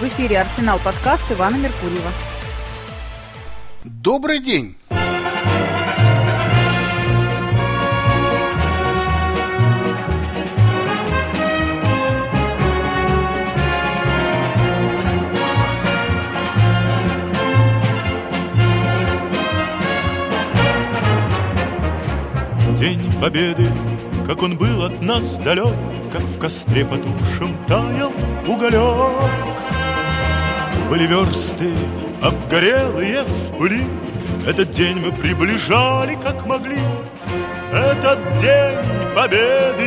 В эфире «Арсенал» подкаст Ивана Меркурьева. Добрый день! День Победы, как он был от нас далек, как в костре потухшем таял уголек. Были версты, обгорелые в пыли, этот день мы приближали, как могли. Этот день Победы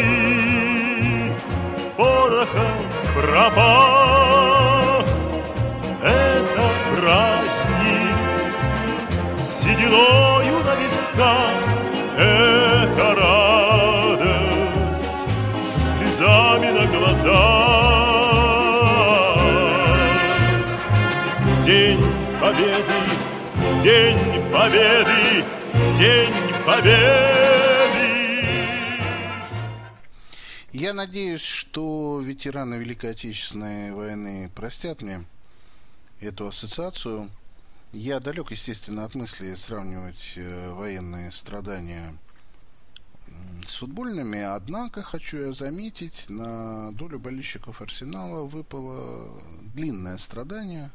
порохом пропах. Это праздник с сединою на висках. Это радость со слезами на глазах. День Победы, День Победы, День Победы. Я надеюсь, что ветераны Великой Отечественной войны простят мне эту ассоциацию. Я далек, естественно, от мысли сравнивать военные страдания с футбольными, однако хочу я заметить, на долю болельщиков Арсенала выпало длинное страдание.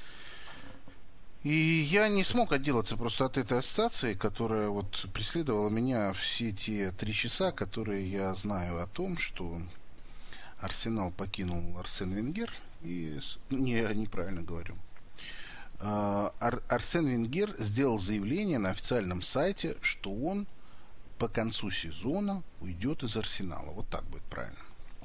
И я не смог отделаться просто от этой ассоциации, которая вот преследовала меня все те 3 часа, которые я знаю о том, что Арсенал покинул Арсен Венгер. И я неправильно говорю. Арсен Венгер сделал заявление на официальном сайте, что он по концу сезона уйдет из Арсенала. Вот так будет правильно.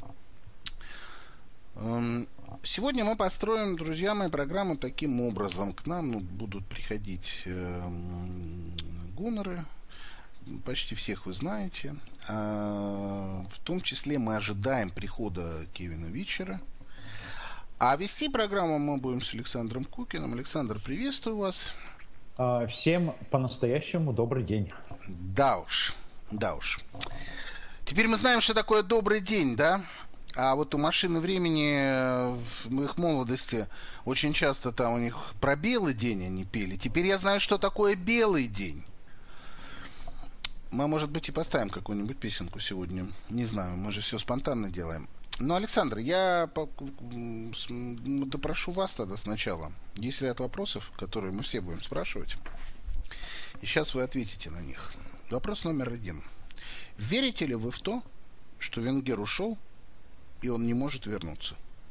Сегодня мы построим, друзья мои, программу таким образом. К нам будут приходить гуннеры. Почти всех вы знаете. В том числе мы ожидаем прихода Кевина Витчера. А вести программу мы будем с Александром Кукиным. Александр, приветствую вас. Всем по-настоящему добрый день. Да уж. Теперь мы знаем, что такое добрый день, да? А вот у машины времени в их молодости очень часто там у них про белый день они пели. Теперь я знаю, что такое белый день. Мы, может быть, и поставим какую-нибудь песенку сегодня. Не знаю, мы же все спонтанно делаем. Ну, Александр, я допрошу вас тогда сначала. Есть ряд вопросов, которые мы все будем спрашивать. И сейчас вы ответите на них. Вопрос номер 1. Верите ли вы в то, что Венгер ушел, и он не может вернуться?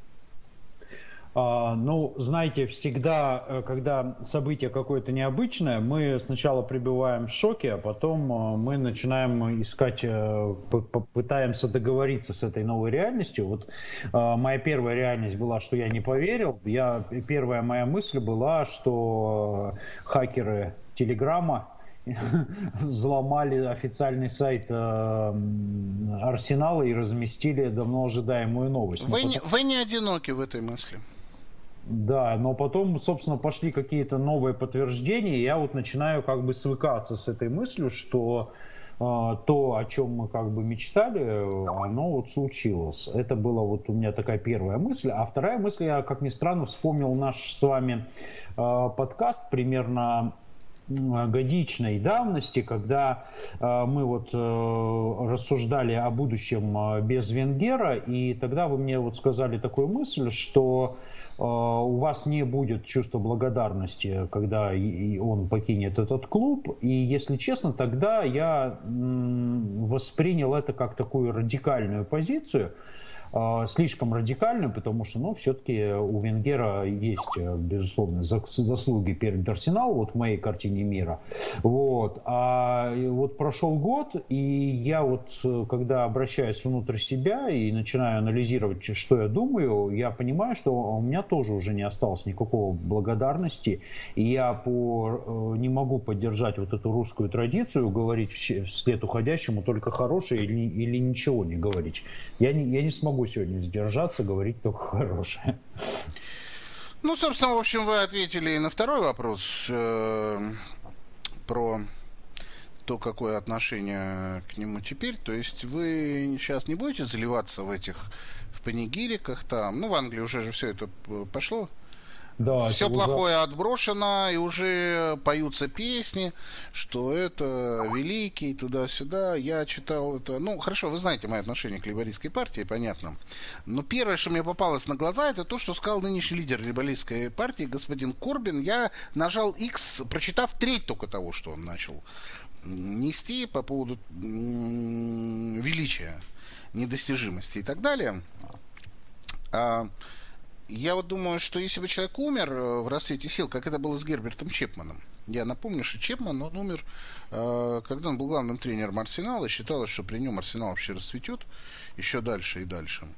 Ну, знаете, всегда, когда событие какое-то необычное, мы сначала пребываем в шоке, а потом мы начинаем искать, пытаемся договориться с этой новой реальностью. Вот моя первая реальность была, что я не поверил. Первая моя мысль была, что хакеры Телеграма взломали официальный сайт Арсенала и разместили давно ожидаемую новость. Вы не одиноки в этой мысли. Да, но потом, собственно, пошли какие-то новые подтверждения, и я вот начинаю как бы свыкаться с этой мыслью, что то, о чем мы как бы мечтали, оно вот случилось. Это была вот у меня такая первая мысль. А вторая мысль, я, как ни странно, вспомнил наш с вами подкаст примерно годичной давности, когда мы вот рассуждали о будущем без Венгера, и тогда вы мне вот сказали такую мысль, что у вас не будет чувства благодарности, когда он покинет этот клуб. И, если честно, тогда я воспринял это как такую радикальную позицию, слишком радикальную, потому что, все-таки у Венгера есть, безусловно, заслуги перед Арсеналом, вот в моей картине мира. Вот. А вот прошел год, и я вот, когда обращаюсь внутрь себя и начинаю анализировать, что я думаю, я понимаю, что у меня тоже уже не осталось никакого благодарности, и я не могу поддержать вот эту русскую традицию, говорить вслед уходящему только хорошее или ничего не говорить. Я не смогу сегодня сдержаться, говорить только хорошее. Ну, собственно, в общем, вы ответили и на второй вопрос про то, какое отношение к нему теперь. То есть вы сейчас не будете заливаться в панигириках там. Ну, в Англии уже же все это пошло. Да, все плохое отброшено, и уже поются песни, что это великий, туда-сюда. Я читал это... Ну, хорошо, вы знаете мое отношение к лейбористской партии, понятно. Но первое, что мне попалось на глаза, это то, что сказал нынешний лидер лейбористской партии, господин Корбин. Я нажал X, прочитав треть только того, что он начал нести по поводу величия, недостижимости и так далее. Я вот думаю, что если бы человек умер в расцвете сил, как это было с Гербертом Чепманом. Я напомню, что Чепман, он умер, когда он был главным тренером Арсенала. Считалось, что при нем Арсенал вообще расцветет еще дальше и дальше.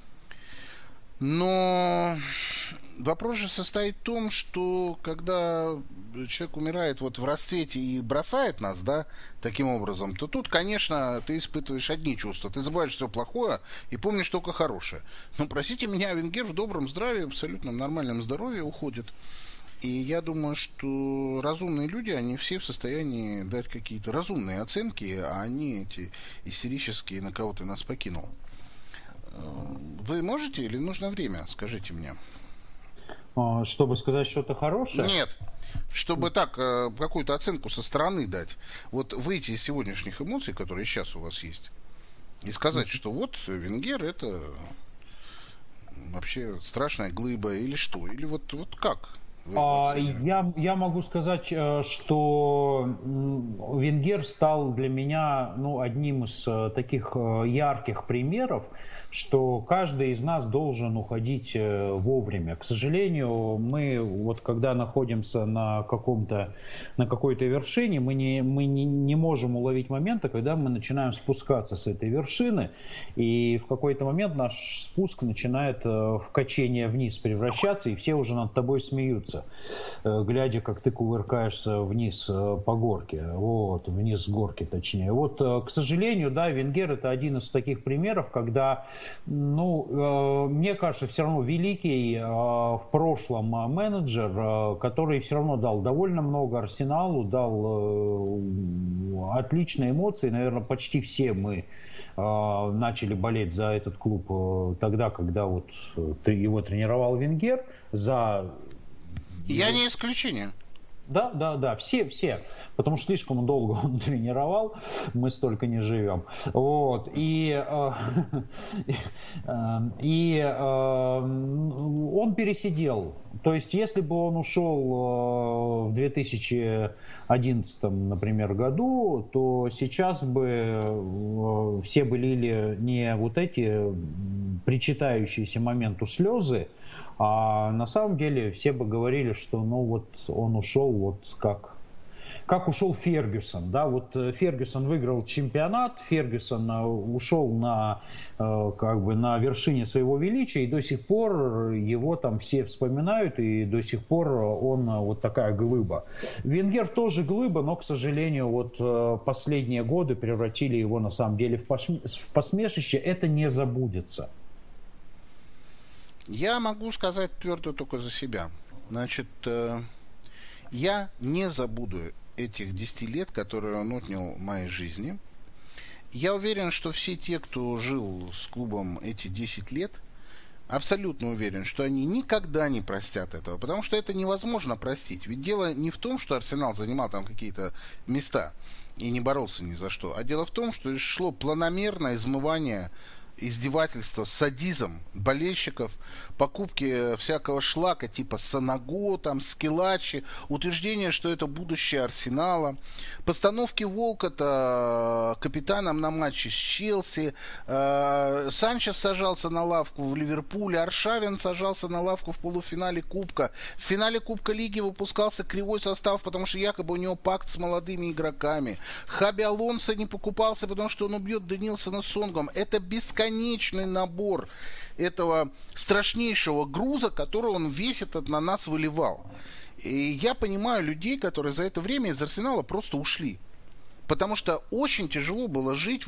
Но вопрос же состоит в том, что когда человек умирает вот в расцвете и бросает нас, да, таким образом, то тут, конечно, ты испытываешь одни чувства. Ты забываешь все плохое и помнишь только хорошее. Но, простите меня, Венгер в добром здравии, абсолютно нормальном здоровье уходит. И я думаю, что разумные люди, они все в состоянии дать какие-то разумные оценки, а они эти истерические, на кого ты нас покинул. Вы можете или нужно время? Скажите мне. Чтобы сказать что-то хорошее? Нет. Чтобы так, какую-то оценку со стороны дать. Вот выйти из сегодняшних эмоций, которые сейчас у вас есть, и сказать, что вот Венгер это вообще страшная глыба или что? Или вот как? Я могу сказать, что Венгер стал для меня одним из таких ярких примеров, что каждый из нас должен уходить вовремя. К сожалению, мы вот когда находимся на какой-то вершине, мы не можем уловить момента, когда мы начинаем спускаться с этой вершины, и в какой-то момент наш спуск начинает в качение вниз превращаться, и все уже над тобой смеются, глядя, как ты кувыркаешься вниз по горке, вниз с горки точнее. К сожалению, да, Венгер это один из таких примеров, когда мне кажется, все равно великий в прошлом менеджер, который все равно дал довольно много Арсеналу, дал отличные эмоции. Наверное, почти все мы начали болеть за этот клуб тогда, когда его тренировал Венгер. Я не исключение. Да, все. Потому что слишком долго он тренировал, мы столько не живем. И он пересидел. То есть, если бы он ушел в 2011, например, году, то сейчас бы все бы лили не вот эти причитающиеся моменту слезы, а на самом деле все бы говорили, что он ушел как ушел Фергюсон. Да? Фергюсон выиграл чемпионат, Фергюсон ушел на вершине своего величия, и до сих пор его там все вспоминают, и до сих пор он такая глыба. Венгер тоже глыба, но, к сожалению, последние годы превратили его на самом деле в посмешище. Это не забудется. Я могу сказать твердо только за себя. Значит, я не забуду этих 10 лет, которые он отнял в моей жизни. Я уверен, что все те, кто жил с клубом эти 10 лет, абсолютно уверен, что они никогда не простят этого. Потому что это невозможно простить. Ведь дело не в том, что Арсенал занимал там какие-то места и не боролся ни за что. А дело в том, что шло планомерное измывание, издевательство, садизм болельщиков, покупки всякого шлака типа Санаго, Скилачи, утверждение, что это будущее Арсенала, постановки Волкота капитаном на матче с Челси, Санчес сажался на лавку в Ливерпуле, Аршавин сажался на лавку в полуфинале Кубка. В финале Кубка Лиги выпускался кривой состав, потому что якобы у него пакт с молодыми игроками. Хаби Алонсо не покупался, потому что он убьет Денилсона Сонгом. Это бесконечный набор этого страшнейшего груза, который он весь этот на нас выливал. И я понимаю людей, которые за это время из Арсенала просто ушли. Потому что очень тяжело было жить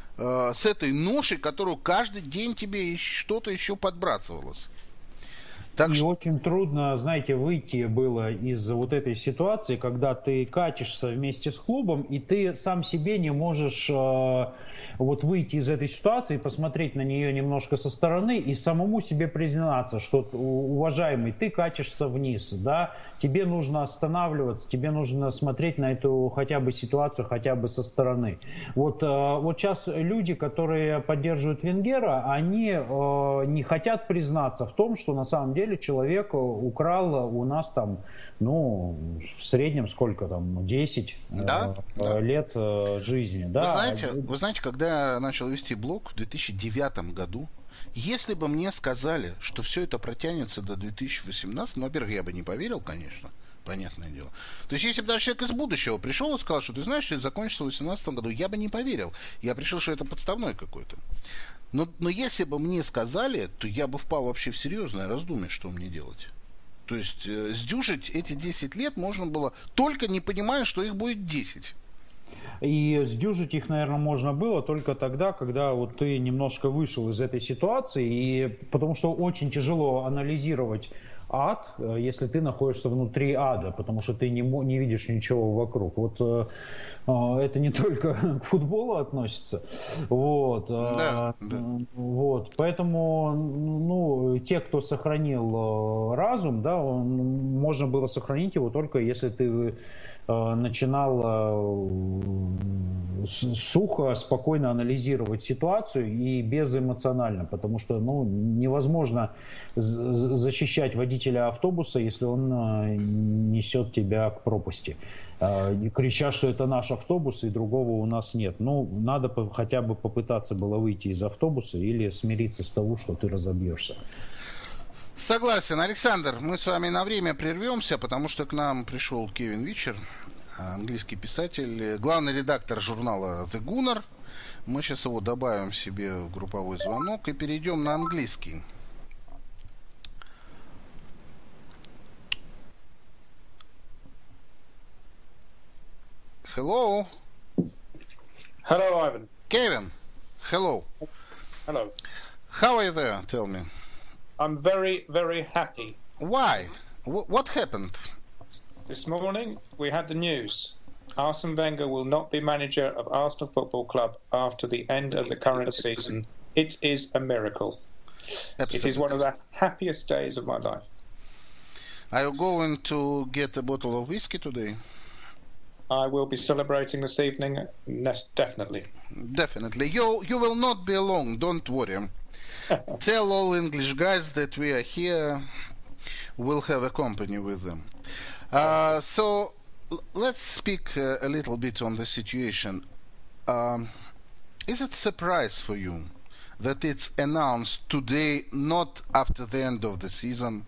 с этой ношей, которую каждый день тебе что-то еще подбрасывалось. И очень трудно, знаете, выйти было из вот этой ситуации, когда ты катишься вместе с клубом, и ты сам себе не можешь вот выйти из этой ситуации, посмотреть на нее немножко со стороны и самому себе признаться, что, уважаемый, ты катишься вниз, да, тебе нужно останавливаться, тебе нужно смотреть на эту хотя бы ситуацию, хотя бы со стороны. Вот сейчас люди, которые поддерживают Венгера, они не хотят признаться в том, что на самом деле человек украл у нас там, ну, в среднем сколько там, 10 лет жизни. Да? Вы знаете, когда я начал вести блог в 2009 году, если бы мне сказали, что все это протянется до 2018, ну, во-первых, я бы не поверил, конечно, понятное дело. То есть, если бы даже человек из будущего пришел и сказал, что ты знаешь, что это закончится в 2018 году, я бы не поверил. Я решил, что это подставной какой-то. Но если бы мне сказали, то я бы впал вообще в серьезное раздумье, что мне делать. То есть, сдюжить эти 10 лет можно было, только не понимая, что их будет 10. И сдюжить их, наверное, можно было только тогда, когда вот ты немножко вышел из этой ситуации, и потому что очень тяжело анализировать ад, если ты находишься внутри ада, потому что ты не видишь ничего вокруг. Вот это не только к футболу относится. Вот, вот. Поэтому, ну, те, кто сохранил разум, да, можно было сохранить его только если ты начинал сухо, спокойно анализировать ситуацию и безэмоционально, потому что, ну, невозможно защищать водителя автобуса, если он несет тебя к пропасти, крича, что это наш автобус и другого у нас нет. Ну, надо хотя бы попытаться было выйти из автобуса или смириться с того, что ты разобьешься. Согласен. Александр, мы с вами на время прервемся, потому что к нам пришел Кевин Вичер, английский писатель, главный редактор журнала The Gunner. Мы сейчас его добавим себе в групповой звонок и перейдем на английский. Hello. Hello, Ivan. Kevin, hello. Hello. How are you there? Tell me. I'm very, very happy. Why? What happened? This morning we had the news. Arsene Wenger will not be manager of Arsenal Football Club after the end of the current season. It is a miracle. Absolutely. It is one of the happiest days of my life. Are you going to get a bottle of whiskey today? I will be celebrating this evening, definitely. Definitely. You will not be alone, don't worry. Tell all English guys that we are here. We'll have a company with them. So let's speak a little bit on the situation. Is it a surprise for you that it's announced today, not after the end of the season?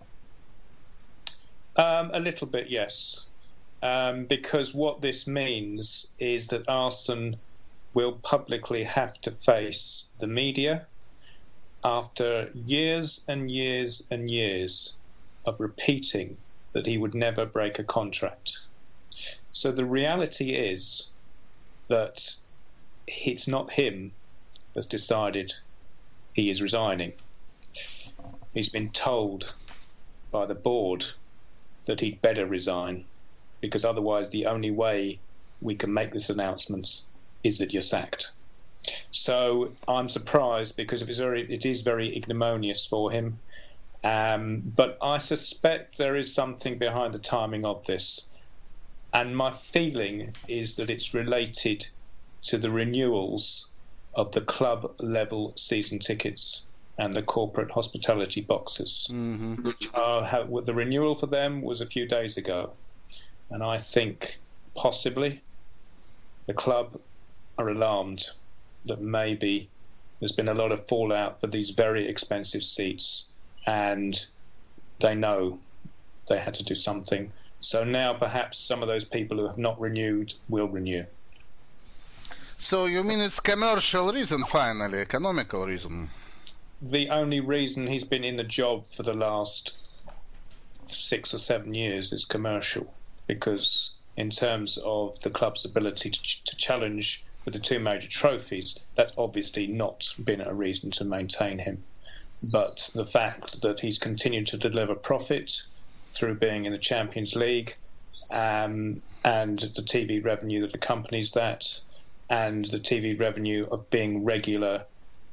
A little bit, yes. Because what this means is that Arsene will publicly have to face the media after years and years and years of repeating that he would never break a contract. So the reality is that it's not him that's decided he is resigning. He's been told by the board that he'd better resign, because otherwise the only way we can make this announcement is that you're sacked. So I'm surprised because it is very ignominious for him. But I suspect there is something behind the timing of this. And my feeling is that it's related to the renewals of the club level season tickets and the corporate hospitality boxes. Mm-hmm. The renewal for them was a few days ago. And I think possibly the club are alarmed that maybe there's been a lot of fallout for these very expensive seats, and they know they had to do something. So now perhaps some of those people who have not renewed will renew. So you mean it's commercial reason finally, economical reason? The only reason he's been in the job for the last 6 or 7 years is commercial, because in terms of the club's ability to challenge with the 2 major trophies, that's obviously not been a reason to maintain him. but the fact that he's continued to deliver profit through being in the Champions League, and the TV revenue that accompanies that, and the TV revenue of being regular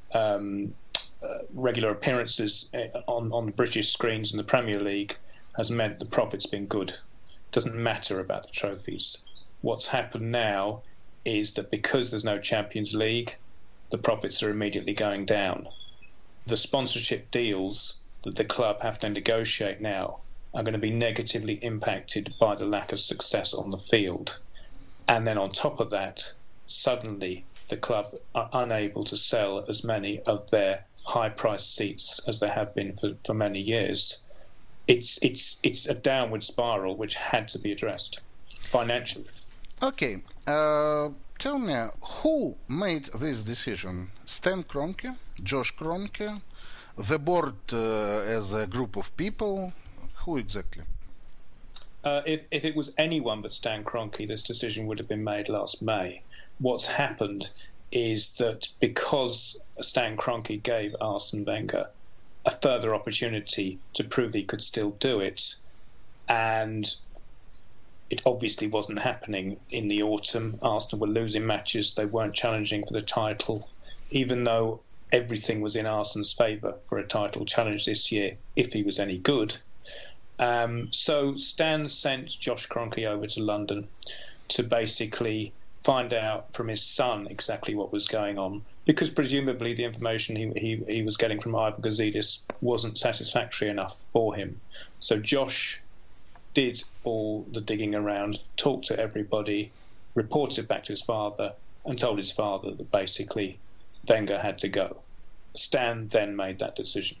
appearances on the British screens in the Premier League has meant the profit's been good. Doesn't matter about the trophies. What's happened now is that because there's no Champions League, the profits are immediately going down. The sponsorship deals that the club have to negotiate now are going to be negatively impacted by the lack of success on the field. And then on top of that, suddenly the club are unable to sell as many of their high-priced seats as they have been for many years. It's a downward spiral which had to be addressed financially. Okay, tell me, who made this decision? Stan Kroenke, Josh Kroenke, the board as a group of people? Who exactly? If it was anyone but Stan Kroenke, this decision would have been made last May. What's happened is that because Stan Kroenke gave Arsene Wenger a further opportunity to prove he could still do it, and it obviously wasn't happening in the autumn. Arsenal were losing matches, they weren't challenging for the title, even though everything was in Arsene's favour for a title challenge this year, if he was any good. So Stan sent Josh Kroenke over to London to basically find out from his son exactly what was going on, because presumably the information he was getting from Ivan Gazidis wasn't satisfactory enough for him. So Josh did all the digging around, talked to everybody, reported back to his father, and told his father that basically Wenger had to go. Stan then made that decision.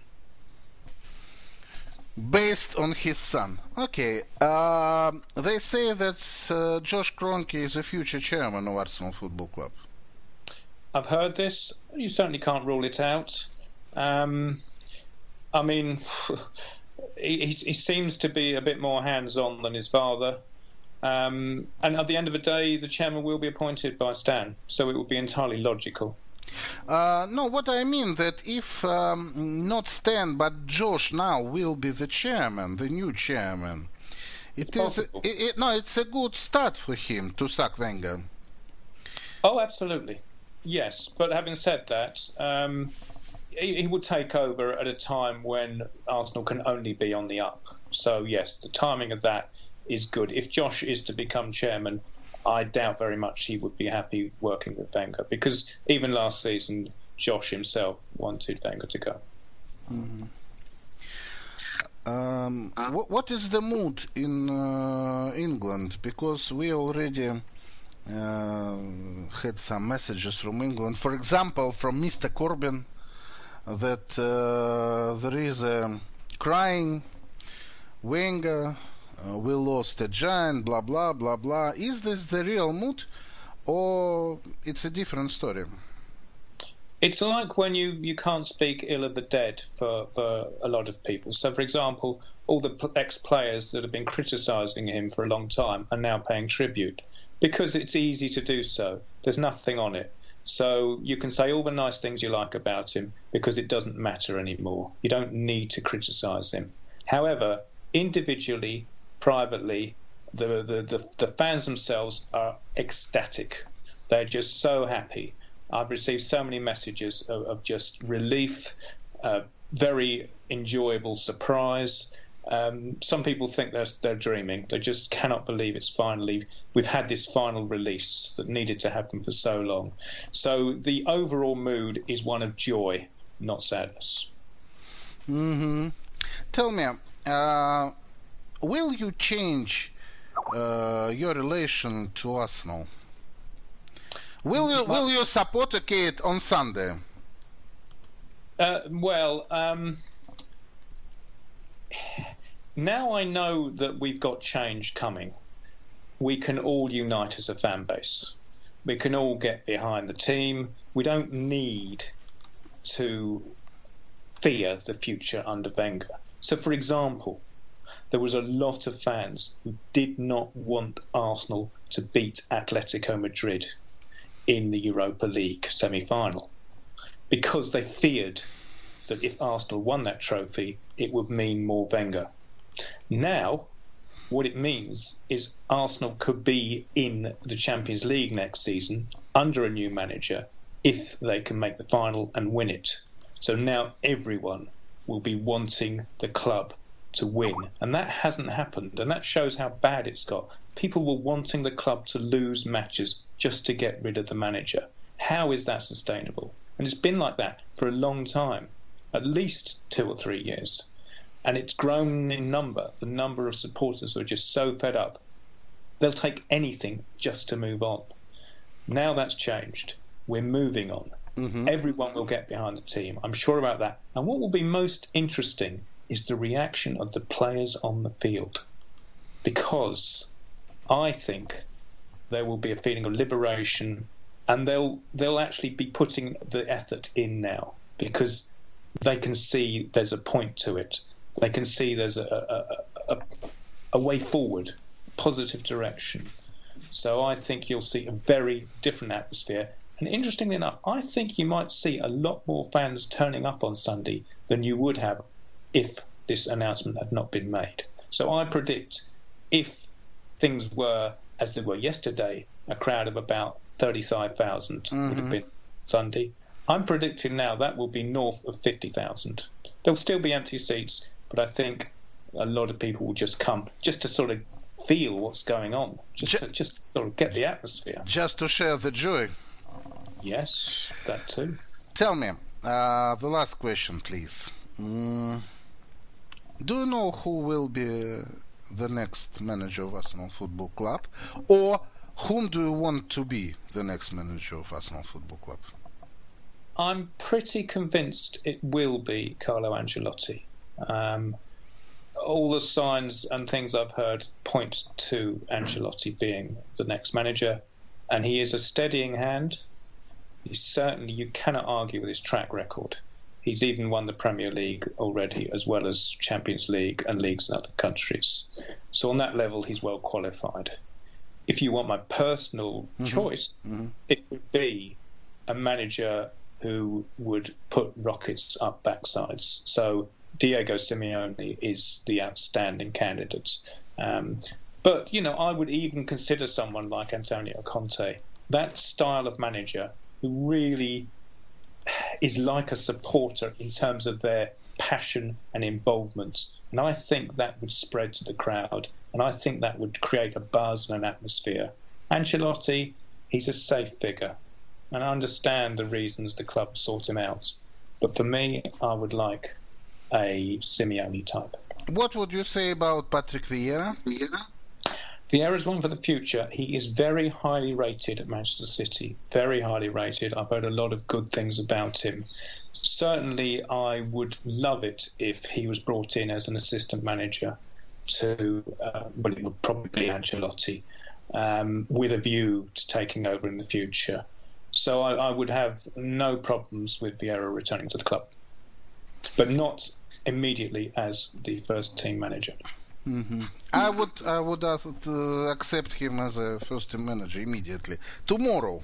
Based on his son. Okay. They say that Josh Kroenke is a future chairman of Arsenal Football Club. I've heard this. You certainly can't rule it out. I mean, he seems to be a bit more hands-on than his father. And at the end of the day, the chairman will be appointed by Stan, so it will be entirely logical. No, what I mean that if not Stan but Josh now will be the chairman, the new chairman, it's a good start for him to sack Wenger. Oh, absolutely, yes. But having said that, he would take over at a time when Arsenal can only be on the up. So yes, the timing of that is good. If Josh is to become chairman, I doubt very much he would be happy working with Wenger, because even last season, Josh himself wanted Wenger to go. Mm-hmm. What is the mood in England? Because we already had some messages from England. For example, from Mr. Corbyn, that there is a crying Wenger. We lost a giant, blah, blah, blah, blah. Is this the real mood, or it's a different story? It's like when you can't speak ill of the dead for a lot of people. So, for example, all the ex-players that have been criticising him for a long time are now paying tribute, because it's easy to do so. There's nothing on it. So you can say all the nice things you like about him because it doesn't matter anymore. You don't need to criticise him. However, individually, privately, the fans themselves are ecstatic. They're just so happy. I've received so many messages of just relief, very enjoyable surprise. Some people think they're dreaming. They just cannot believe we've had this final release that needed to happen for so long. So the overall mood is one of joy, not sadness. Mm-hmm. Tell me, will you change your relation to Arsenal? Will you support Kate on Sunday? Now I know that we've got change coming. We can all unite as a fan base. We can all get behind the team. We don't need to fear the future under Wenger. So, for example, there was a lot of fans who did not want Arsenal to beat Atletico Madrid in the Europa League semi-final because they feared that if Arsenal won that trophy, it would mean more Wenger. Now, what it means is Arsenal could be in the Champions League next season under a new manager if they can make the final and win it. So now everyone will be wanting the club to win. And that hasn't happened. And that shows how bad it's got. People were wanting the club to lose matches just to get rid of the manager. How is that sustainable? And it's been like that for a long time, at least 2 or 3 years. And it's grown in number. The number of supporters who are just so fed up, they'll take anything just to move on. Now that's changed. We're moving on. Mm-hmm. Everyone will get behind the team. I'm sure about that. And what will be most interesting is the reaction of the players on the field. Because I think there will be a feeling of liberation, and they'll actually be putting the effort in now because they can see there's a point to it. They can see there's a way forward, positive direction. So I think you'll see a very different atmosphere. And interestingly enough, I think you might see a lot more fans turning up on Sunday than you would have if this announcement had not been made. So I predict if things were as they were yesterday, a crowd of about 35,000 would have been Sunday. I'm predicting now that will be north of 50,000. There'll still be empty seats, but I think a lot of people will just come just to sort of feel what's going on, just to sort of get the atmosphere. Just to share the joy. Yes, that too. Tell me, the last question, please. Do you know who will be the next manager of Arsenal Football Club? Or whom do you want to be the next manager of Arsenal Football Club? I'm pretty convinced it will be Carlo Ancelotti. All the signs and things I've heard point to Ancelotti being the next manager, and he is a steadying hand. You cannot argue with his track record. He's even won the Premier League already, as well as Champions League and leagues in other countries. So on that level, he's well qualified. If you want my personal choice, it would be a manager who would put rockets up backsides. So Diego Simeone is the outstanding candidate. But, I would even consider someone like Antonio Conte. That style of manager who really is like a supporter in terms of their passion and involvement. And I think that would spread to the crowd. And I think that would create a buzz and an atmosphere. Ancelotti, he's a safe figure. And I understand the reasons the club sought him out. But for me, I would like a Simeone type. What would you say about Patrick Vieira? Vieira's one for the future. He is very highly rated at Manchester City. Very highly rated. I've heard a lot of good things about him. Certainly, I would love it if he was brought in as an assistant manager to, it would probably be Ancelotti, with a view to taking over in the future. So I would have no problems with Vieira returning to the club, but not immediately as the first team manager. I would accept him as a first team manager immediately tomorrow.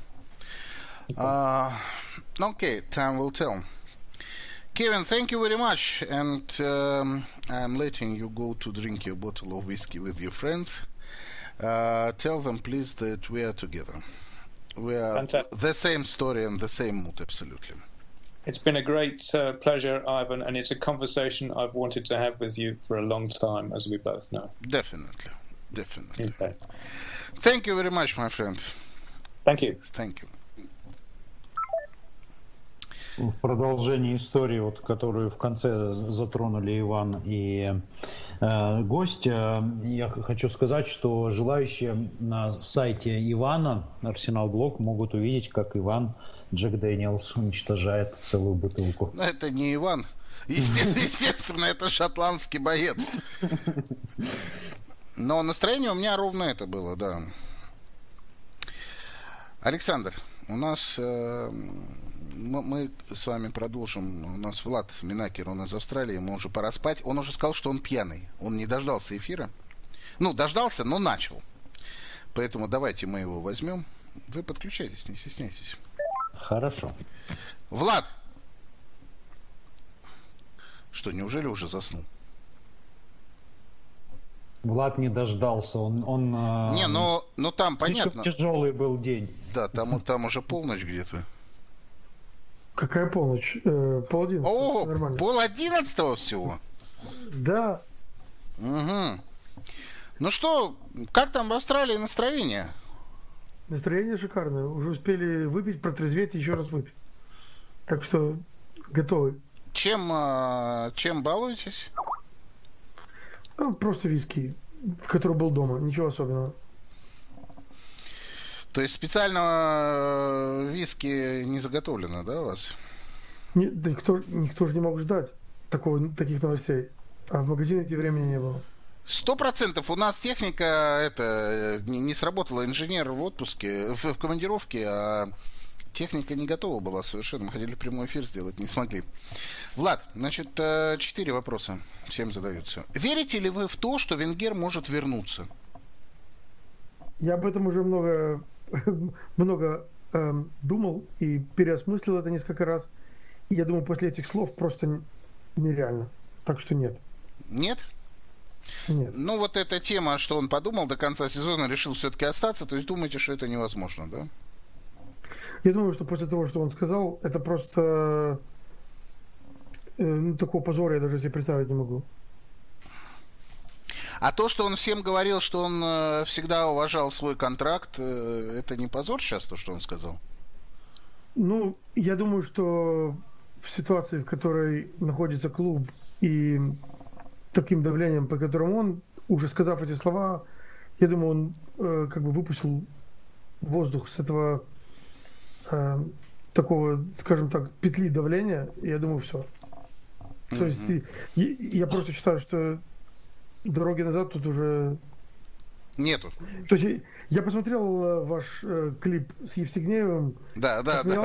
Okay, time will tell. Kevin, thank you very much, and I'm letting you go to drink your bottle of whiskey with your friends. Tell them, please, that we are together. We are Fantastic. The same story and the same mood, absolutely. It's been a great pleasure, Ivan, and it's a conversation I've wanted to have with you for a long time, as we both know. Definitely. Okay. Thank you very much, my friend. Thank you. Thank you. В продолжении истории, которую в конце затронули Иван и гость, я хочу сказать, что желающие на сайте Ивана, Арсенал Блог, могут увидеть, как Иван Джек Дэниелс уничтожает целую бутылку. Но это не Иван. Естественно, это шотландский боец. Но настроение у меня ровно это было, да. Александр, у нас... Мы с вами продолжим. У нас Влад Минакер, он из Австралии, ему уже пора спать. Он уже сказал, что он пьяный. Он не дождался эфира. Дождался, но начал. Поэтому давайте мы его возьмем. Вы подключайтесь, не стесняйтесь. Хорошо. Влад! Что, неужели уже заснул? Влад не дождался, он Не, но там понятно. Тяжелый был день. Да, там уже полночь где-то. Какая полночь? 10:30. О, Нормально. 10:30 всего? Да. Угу. Ну что, как там в Австралии настроение? Настроение шикарное. Уже успели выпить, протрезветь и еще раз выпить. Так что готовы. Чем балуетесь? Ну, просто виски, который был дома. Ничего особенного. То есть специально виски не заготовлено, да, у вас? Да никто же не мог ждать таких новостей. А в магазине тем времени не было. 100% у нас техника не сработала. Инженер в отпуске, в командировке, а техника не готова была совершенно. Мы хотели прямой эфир сделать, не смогли. Влад, значит, 4 вопроса всем задаются. Верите ли вы в то, что Венгер может вернуться? Я об этом уже много думал и переосмыслил это несколько раз. И я думаю, после этих слов просто нереально. Так что нет. Нет? Нет. Ну, вот эта тема, что он подумал до конца сезона, решил все-таки остаться, то есть думаете, что это невозможно, да? Я думаю, что после того, что он сказал, это просто такого позора я даже себе представить не могу. А то, что он всем говорил, что он всегда уважал свой контракт, это не позор сейчас, то, что он сказал? Ну, я думаю, что в ситуации, в которой находится клуб и таким давлением, по которому он, уже сказав эти слова, я думаю, он как бы выпустил воздух с этого такого, скажем так, петли давления, и я думаю, все. То есть я просто считаю, что дороги назад тут уже нету. То есть я посмотрел ваш клип с Евстигнеевым. Да.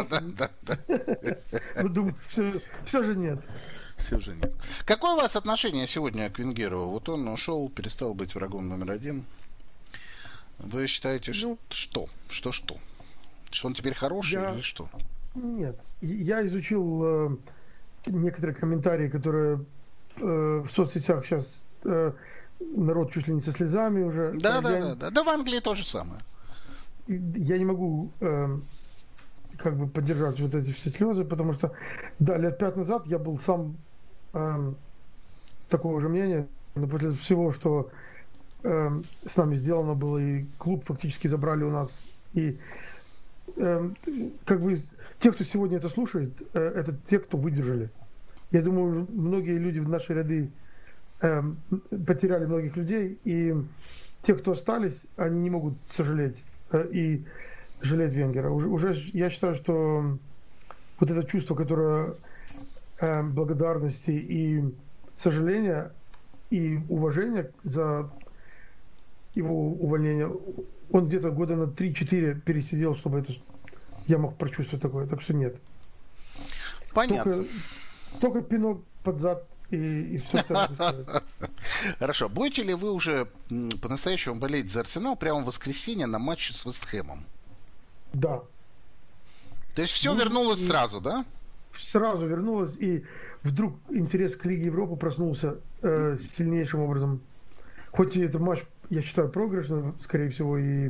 Думаю, все же нет. Все же нет. Какое у вас отношение сегодня к Венгеру? Вот он ушел, перестал быть врагом номер 1. Вы считаете, что? Что он теперь хороший или что? Нет. Я изучил некоторые комментарии, которые в соцсетях сейчас народ чуть ли не со слезами уже. Да, в Англии то же самое. Я не могу как бы поддержать вот эти все слезы, потому что, да, лет 5 назад я был сам такого же мнения, но после всего, что с нами сделано было, и клуб фактически забрали у нас, и как бы те, кто сегодня это слушает, это те, кто выдержали. Я думаю, многие люди в наши ряды потеряли многих людей, и те, кто остались, они не могут сожалеть и жалеть Венгера. Уже я считаю, что вот это чувство, которое благодарности и сожаления и уважения за его увольнение, он где-то года на 3-4 пересидел, чтобы это я мог прочувствовать такое. Так что нет. Понятно. Только пинок под зад и все это. Хорошо. Будете ли вы уже по-настоящему болеть за Арсенал прямо в воскресенье на матче с Вест Хэмом? Да. То есть все вернулось сразу, да? Сразу вернулось, и вдруг интерес к Лиге Европы проснулся сильнейшим образом. Хоть и этот матч, я считаю, проигрышным, скорее всего, и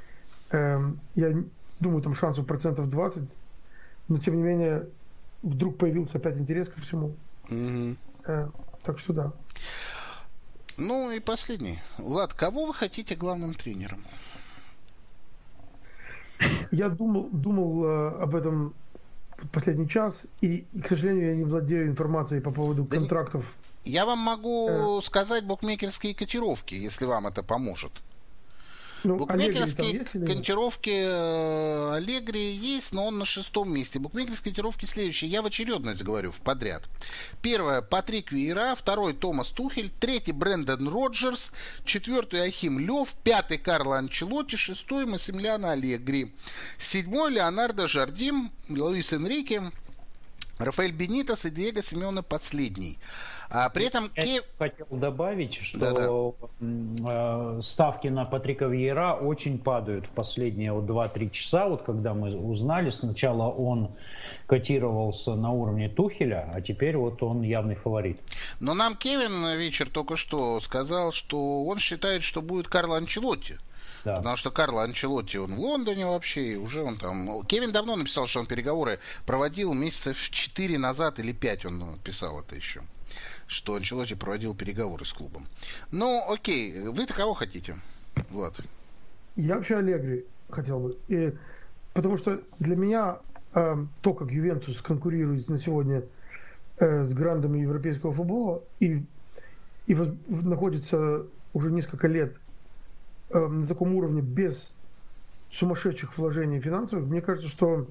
я думаю, там шансов 20%, но тем не менее вдруг появился опять интерес ко всему. Так что да. Ну и последний. Влад, кого вы хотите главным тренером? Я думал об этом последний час, и, к сожалению, я не владею информацией по поводу контрактов. Я вам могу сказать букмекерские котировки, если вам это поможет. Ну, букмекерские котировки Аллегри есть, но он на 6-м месте. Букмекерские котировки следующие. Я в очередность говорю, в подряд. Первое, Патрик Виейра. Второй, Томас Тухель. Третий, Брэндон Роджерс. Четвертый, Ахим Лев. Пятый, Карло Анчелотти. Шестой, Массимилиано Аллегри. Седьмой, Леонардо Жардим. Луис Энрике. Рафаэль Бенитес и Диего Симеоне последний. А при этом... Я хотел добавить, что ставки на Патрика Виейра очень падают в последние 2-3 часа. Вот когда мы узнали, сначала он котировался на уровне Тухеля, а теперь вот он явный фаворит. Но нам Кевин Вечер только что сказал, что он считает, что будет Карло Анчелотти. Да. Потому что Карло Анчелотти, он в Лондоне вообще, и уже он там... Кевин давно написал, что он переговоры проводил месяцев 4 назад или 5, он писал это еще, что Анчелотти проводил переговоры с клубом. Ну, окей, вы-то кого хотите, Влад? Я вообще Аллегри хотел бы. И, потому что для меня то, как Ювентус конкурирует на сегодня с грандами европейского футбола и находится уже несколько лет на таком уровне без сумасшедших вложений финансовых, мне кажется, что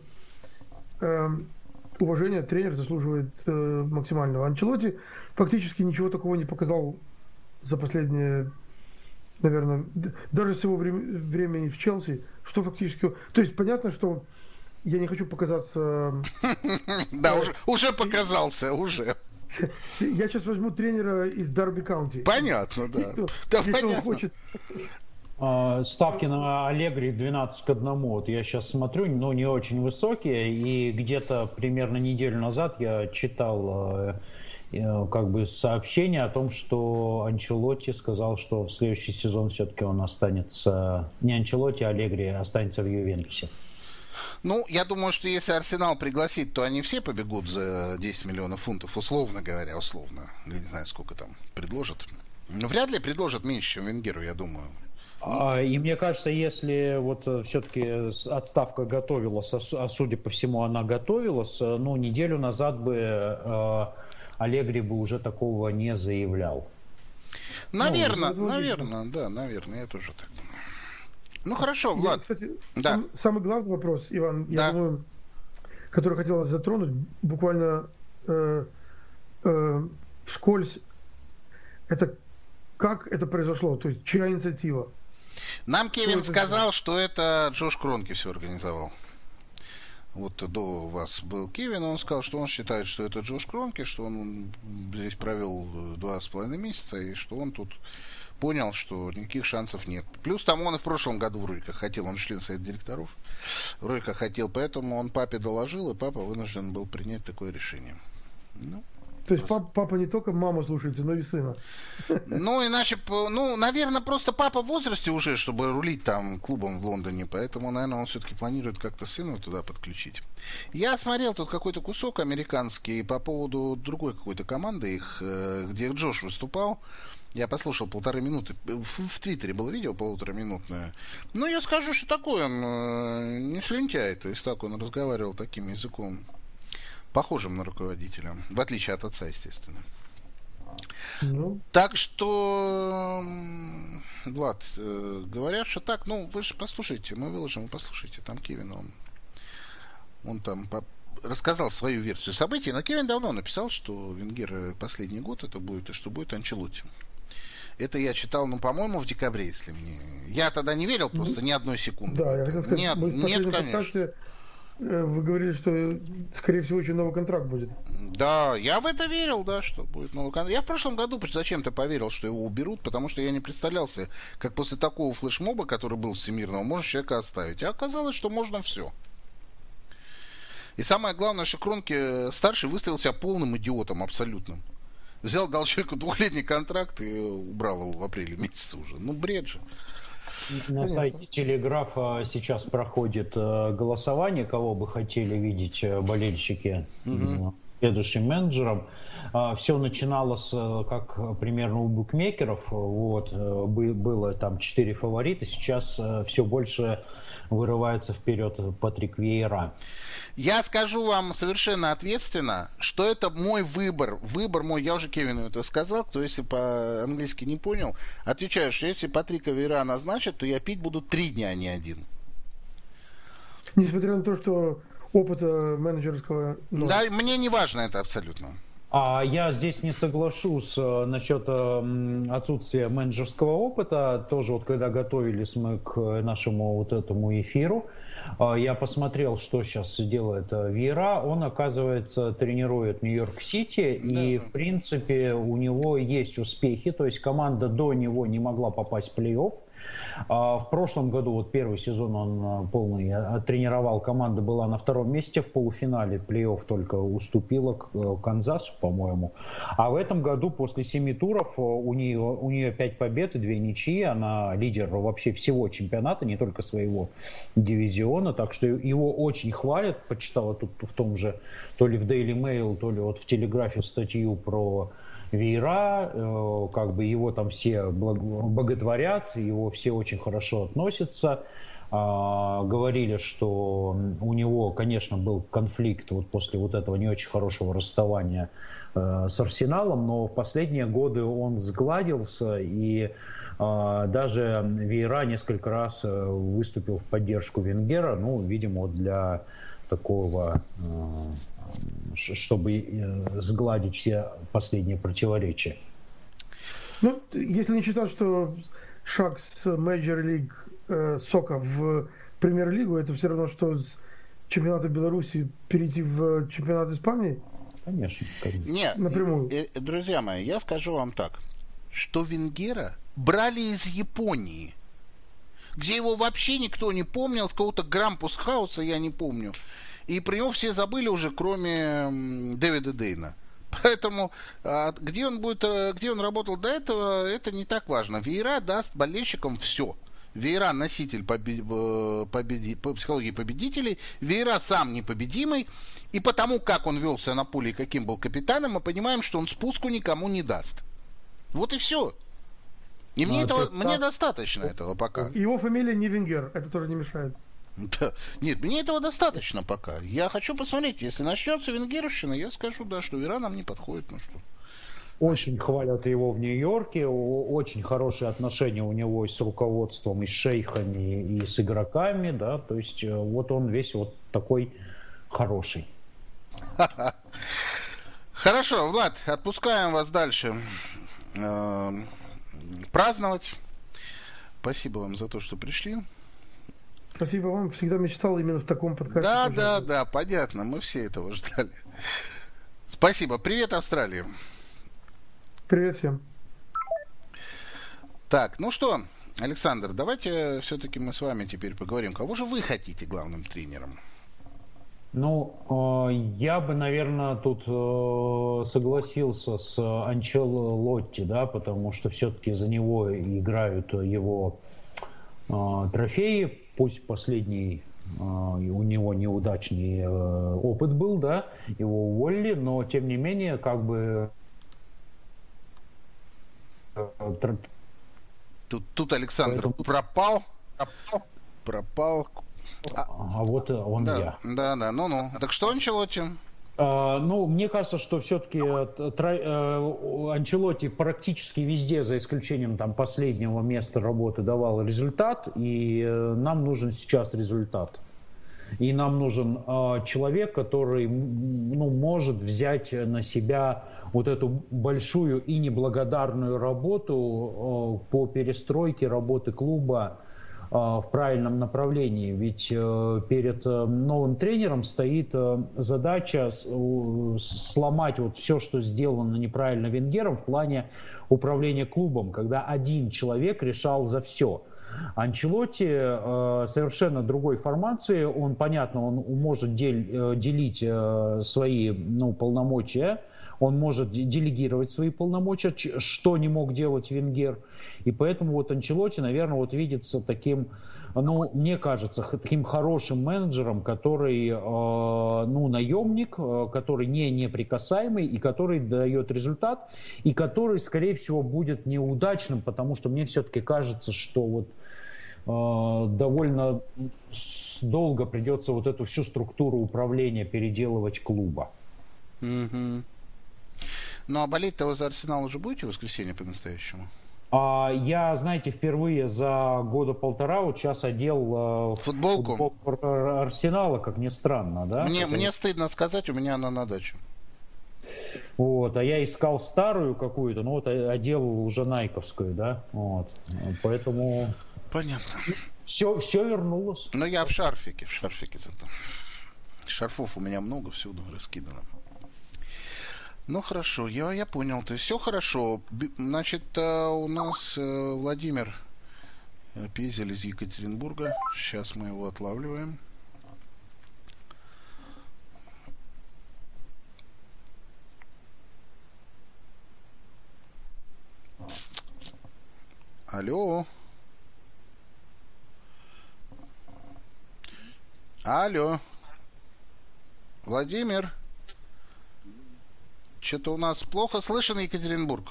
уважение тренер заслуживает максимального. Анчелотти фактически ничего такого не показал за последние, наверное, даже с его времени в Челси, что фактически... То есть понятно, что я не хочу показаться... Да, уже показался, уже. Я сейчас возьму тренера из Дарби Каунти. Понятно, да. Если он хочет... Ставки на Аллегри 12-1. Вот я сейчас смотрю, но не очень высокие. И где-то примерно неделю назад я читал как бы сообщение о том, что Анчелотти сказал, что в следующий сезон все-таки он останется, не Анчелотти, а Аллегри останется в Ювентусе. Ну, я думаю, что если Арсенал пригласит, то они все побегут за 10 миллионов фунтов, условно говоря, условно. Я не знаю, сколько там предложат. Но вряд ли предложат меньше, чем Венгеру, я думаю. И мне кажется, если вот все-таки отставка готовилась, а судя по всему она готовилась, ну, неделю назад бы Аллегри бы уже такого не заявлял. Наверное, я тоже так думаю. Ну, хорошо, Влад. Кстати, самый главный вопрос, Иван, я думаю, который хотел затронуть буквально вскользь, это как это произошло, то есть чья инициатива? Нам Кевин сказал, что это Джош Кронки все организовал. Вот до вас был Кевин, он сказал, что он считает, что это Джош Кронки, что он здесь провел 2,5 месяца, и что он тут понял, что никаких шансов нет. Плюс там он и в прошлом году вроде как хотел, он член совета директоров, вроде как хотел, поэтому он папе доложил, и папа вынужден был принять такое решение. Ну, то есть папа не только маму слушается, но и сына. Ну, иначе, наверное, просто папа в возрасте уже, чтобы рулить там клубом в Лондоне, поэтому, наверное, он все-таки планирует как-то сына туда подключить. Я смотрел тут какой-то кусок американский по поводу другой какой-то команды их, где Джош выступал. Я послушал 1,5 минуты. В Твиттере было видео 1,5-минутное. Ну, я скажу, что такой он не слюнтяй, то есть так он разговаривал таким языком, похожим на руководителя, в отличие от отца, естественно. Ну. Так что, Влад, говорят, что так, ну, вы же послушайте, мы выложим, вы послушайте, там Кевин, он там рассказал свою версию событий, но Кевин давно написал, что Венгер последний год это будет, и что будет Анчелотти. Это я читал, ну, по-моему, в декабре, если мне... Я тогда не верил просто ни одной секунды. Да, я хотел сказать, нет, конечно. Вы говорили, что, скорее всего, очень новый контракт будет. Да, я в это верил, да, что будет новый контракт. Я в прошлом году зачем-то поверил, что его уберут, потому что я не представлялся, как после такого флешмоба, который был всемирного, можно человека оставить. А оказалось, что можно все. И самое главное, что Кронки старший выставил себя полным идиотом, абсолютным. Взял, дал человеку 2-летний контракт и убрал его в апреле месяце уже. Ну, бред же. На сайте Телеграфа сейчас проходит голосование, кого бы хотели видеть болельщики следующим менеджером. Все начиналось как примерно у букмекеров. Вот, было там 4 фаворита, сейчас все больше вырывается вперед Патрик Виейра. Я скажу вам совершенно ответственно, что это мой выбор мой, я уже Кевину это сказал, кто если по-английски не понял, отвечаю, что если Патрика Виейра назначат, то я пить буду 3 дня, а не 1. Несмотря на то, что опыта менеджерского... Да, мне не важно это абсолютно. Я здесь не соглашусь насчет отсутствия менеджерского опыта. Тоже вот когда готовились мы к нашему вот этому эфиру, я посмотрел, что сейчас делает Вейра. Он, оказывается, тренирует Нью-Йорк-Сити, и, в принципе, у него есть успехи. То есть команда до него не могла попасть в плей-офф. В прошлом году, вот первый сезон он полный тренировал, команда была на втором месте в полуфинале, плей-офф только уступила Канзасу, по-моему. А в этом году после 7 туров у нее 5 побед и 2 ничьи, она лидер вообще всего чемпионата, не только своего дивизиона, так что его очень хвалят. Почитала тут в том же, то ли в Daily Mail, то ли вот в Телеграфе статью про Вейра, как бы его там все боготворят, его все очень хорошо относятся. Говорили, что у него, конечно, был конфликт вот после вот этого не очень хорошего расставания с Арсеналом, но в последние годы он сгладился, и даже Вейра несколько раз выступил в поддержку Венгера, ну, видимо, для такого, чтобы сгладить все последние противоречия. Ну, если не считать, что шаг с Major League Soccer в Премьер-лигу, это все равно, что с чемпионата Беларуси перейти в чемпионат Испании? Конечно. Нет, напрямую. Друзья мои, я скажу вам так, что Венгера брали из Японии, где его вообще никто не помнил, с какого-то Грампус-хауса, я не помню. И про него все забыли уже, кроме Дэвида Дейна. Поэтому где он работал до этого, это не так важно. Вейра даст болельщикам все. Вейра носитель психологии победителей. Вейра сам непобедимый. И потому, как он вел себя на поле и каким был капитаном, мы понимаем, что он спуску никому не даст. Вот и все. И мне достаточно этого пока. Его фамилия не Венгер, это тоже не мешает. Да. Нет, мне этого достаточно пока. Я хочу посмотреть, если начнется венгерщина, я скажу, да, что Вейра нам не подходит. Ну что. Очень хвалят его в Нью-Йорке, очень хорошие отношения у него и с руководством, и с шейхами, и с игроками, да, то есть вот он весь вот такой хороший. Хорошо, Влад, отпускаем вас дальше праздновать. Спасибо вам за то, что пришли. Спасибо вам, всегда мечтал именно в таком подкасте. Да, понятно, мы все этого ждали. Спасибо, привет, Австралия. Привет всем. Так, ну что, Александр, давайте все-таки мы с вами теперь поговорим. Кого же вы хотите главным тренером? Ну, я бы, наверное, тут согласился с Анчелотти, да, потому что все-таки за него играют его трофеи. Пусть последний у него неудачный опыт был, да, его уволили, но тем не менее, как бы... Тут Александр пропал. А вот он да, я. Да, ну. Так что Анчелотти? Ну, мне кажется, что все-таки Анчелотти практически везде, за исключением там последнего места работы, давал результат, и нам нужен сейчас результат. И нам нужен человек, который может взять на себя вот эту большую и неблагодарную работу по перестройке работы клуба в правильном направлении. Ведь перед новым тренером стоит задача сломать вот все, что сделано неправильно Венгером в плане управления клубом, когда один человек решал за все. Анчелотти совершенно другой формации, он, понятно, он может делить свои полномочия, он может делегировать свои полномочия, что не мог делать Венгер. И поэтому вот Анчелотти, наверное, вот видится таким, мне кажется, таким хорошим менеджером, который, наемник, который не неприкасаемый и который дает результат, и который, скорее всего, будет неудачным, потому что мне все-таки кажется, что вот довольно долго придется вот эту всю структуру управления переделывать клуба. Mm-hmm. Ну а болеть-то вы за Арсенал уже будете в воскресенье по-настоящему? Я, знаете, впервые за года полтора вот сейчас одел футболку Арсенала, как ни странно, да? Мне стыдно сказать, у меня она на даче. Вот, а я искал старую какую-то, ну вот одел уже найковскую, да, вот, поэтому... Понятно. Все вернулось. Но я в шарфике зато. Шарфов у меня много всюду раскидано. Ну хорошо, я понял, то есть все хорошо. Значит, у нас Владимир Пезель из Екатеринбурга. Сейчас мы его отлавливаем. Алло. Алло. Владимир. Что-то у нас плохо слышен, Екатеринбург.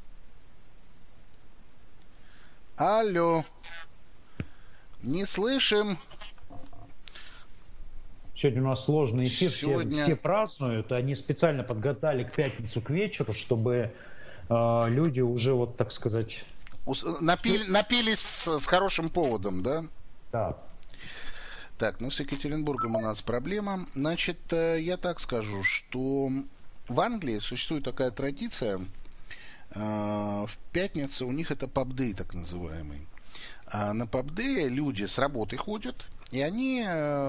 Алло. Не слышим. Сегодня у нас сложный эфир, Сегодня... все празднуют. Они специально подготовили к пятницу к вечеру, чтобы люди уже, вот так сказать... Напились с хорошим поводом, да? Да. Так, ну с Екатеринбургом у нас проблема. Значит, я так скажу, что в Англии существует такая традиция. В пятницу у них это паб-дэй так называемый. А на паб-дэй люди с работы ходят, и они,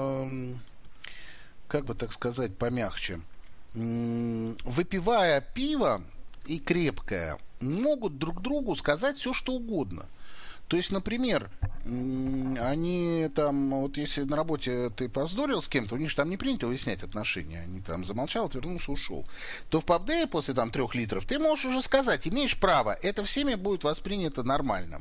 как бы так сказать, помягче, выпивая пиво и крепкое, могут друг другу сказать все, что угодно. То есть, например, они там, вот если на работе ты повздорил с кем-то, у них же там не принято выяснять отношения, они там замолчал, отвернулся, ушел, то в паб-дэй после там 3 литров ты можешь уже сказать, имеешь право, это всеми будет воспринято нормально.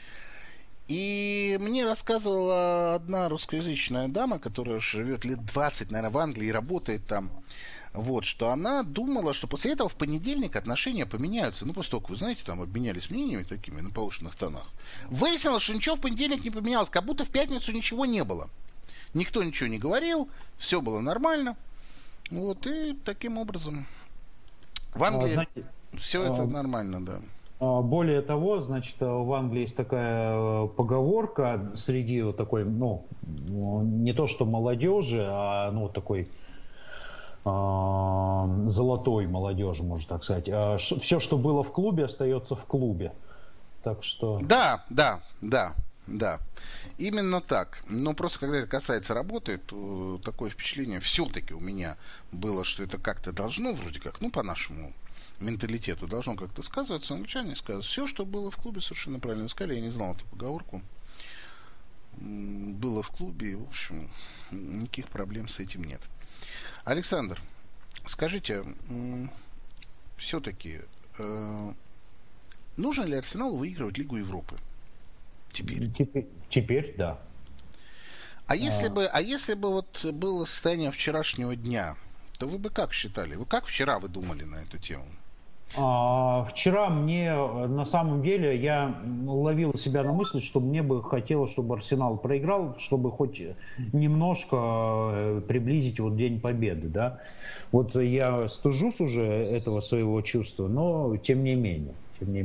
И мне рассказывала одна русскоязычная дама, которая живет лет 20, наверное, в Англии и работает там, вот, что она думала, что после этого в понедельник отношения поменяются. Ну, после того, как вы знаете, там обменялись мнениями такими на повышенных тонах. Выяснилось, что ничего в понедельник не поменялось, как будто в пятницу ничего не было. Никто ничего не говорил, все было нормально. Вот, и таким образом в Англии все это нормально, да. Более того, значит, в Англии есть такая поговорка среди вот такой, ну, не то что молодежи, а, ну, такой золотой молодежи, можно так сказать. Все, что было в клубе, остается в клубе. Так что... Да. Именно так. Но просто когда это касается работы, то такое впечатление все-таки у меня было, что это как-то должно, вроде как, ну, по нашему менталитету, должно как-то сказываться. Англичане сказывают. Все, что было в клубе, совершенно правильно сказали. Я не знал эту поговорку. Было в клубе, и, в общем, никаких проблем с этим нет. Александр, скажите, все-таки нужно ли Арсеналу выигрывать Лигу Европы? Теперь да. А если бы вот было состояние вчерашнего дня, то вы бы как считали? Вы как вчера вы думали на эту тему? Вчера мне, на самом деле, я ловил себя на мысли, что мне бы хотелось, чтобы Арсенал проиграл, чтобы хоть немножко приблизить вот День Победы, да. Вот я стыжусь уже этого своего чувства, но тем не менее.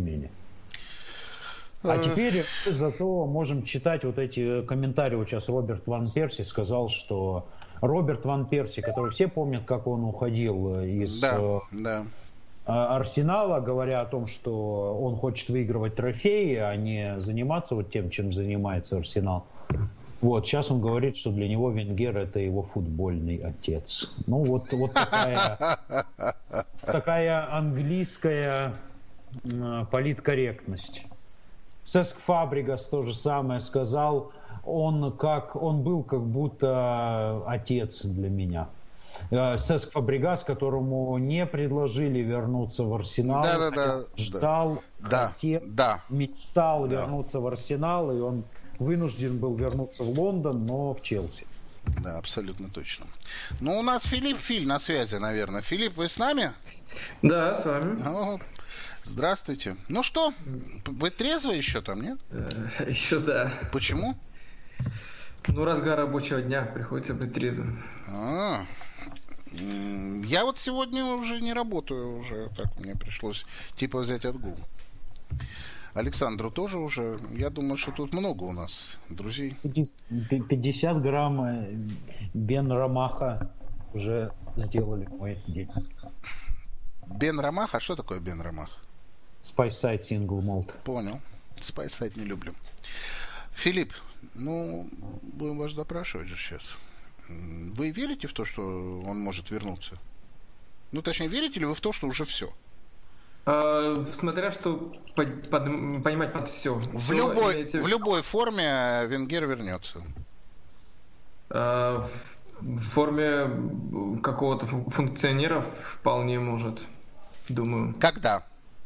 А теперь зато можем читать вот эти комментарии. Вот сейчас Роберт Ван Перси сказал, что Роберт Ван Перси, который все помнят, как он уходил из... Арсенала, говоря о том, что он хочет выигрывать трофеи, а не заниматься вот тем, чем занимается Арсенал. Вот, сейчас он говорит, что для него Венгер — это его футбольный отец. Ну, вот такая английская политкорректность. Сеск Фабригас то же самое сказал. Он был как будто отец для меня. Сеск Фабригас, которому не предложили вернуться в Арсенал, ждал, мечтал вернуться в Арсенал, и он вынужден был вернуться в Лондон, но в Челси. Да, абсолютно точно. Ну, у нас Филипп Филь на связи, наверное. Филипп, вы с нами? Да, с вами. О, здравствуйте. Ну что, вы трезвы еще там, нет? Еще да. Почему? Ну, разгар рабочего дня, приходится быть трезвым. Я вот сегодня уже не работаю, уже так мне пришлось типа взять отгул. Александру тоже уже. Я думаю, что тут много у нас друзей. 50 грамм Бен Рамаха уже сделали мой день. Бен Рамах? А что такое Бен Рамах? Spice-Side Single Malt. Понял. Spice-Side не люблю. Филипп, будем вас допрашивать же сейчас. Вы верите в то, что он может вернуться? Точнее, верите ли вы в то, что уже все? Смотря что понимать под все. В любой форме Венгер вернется. В форме какого-то функционера вполне может, думаю. Когда?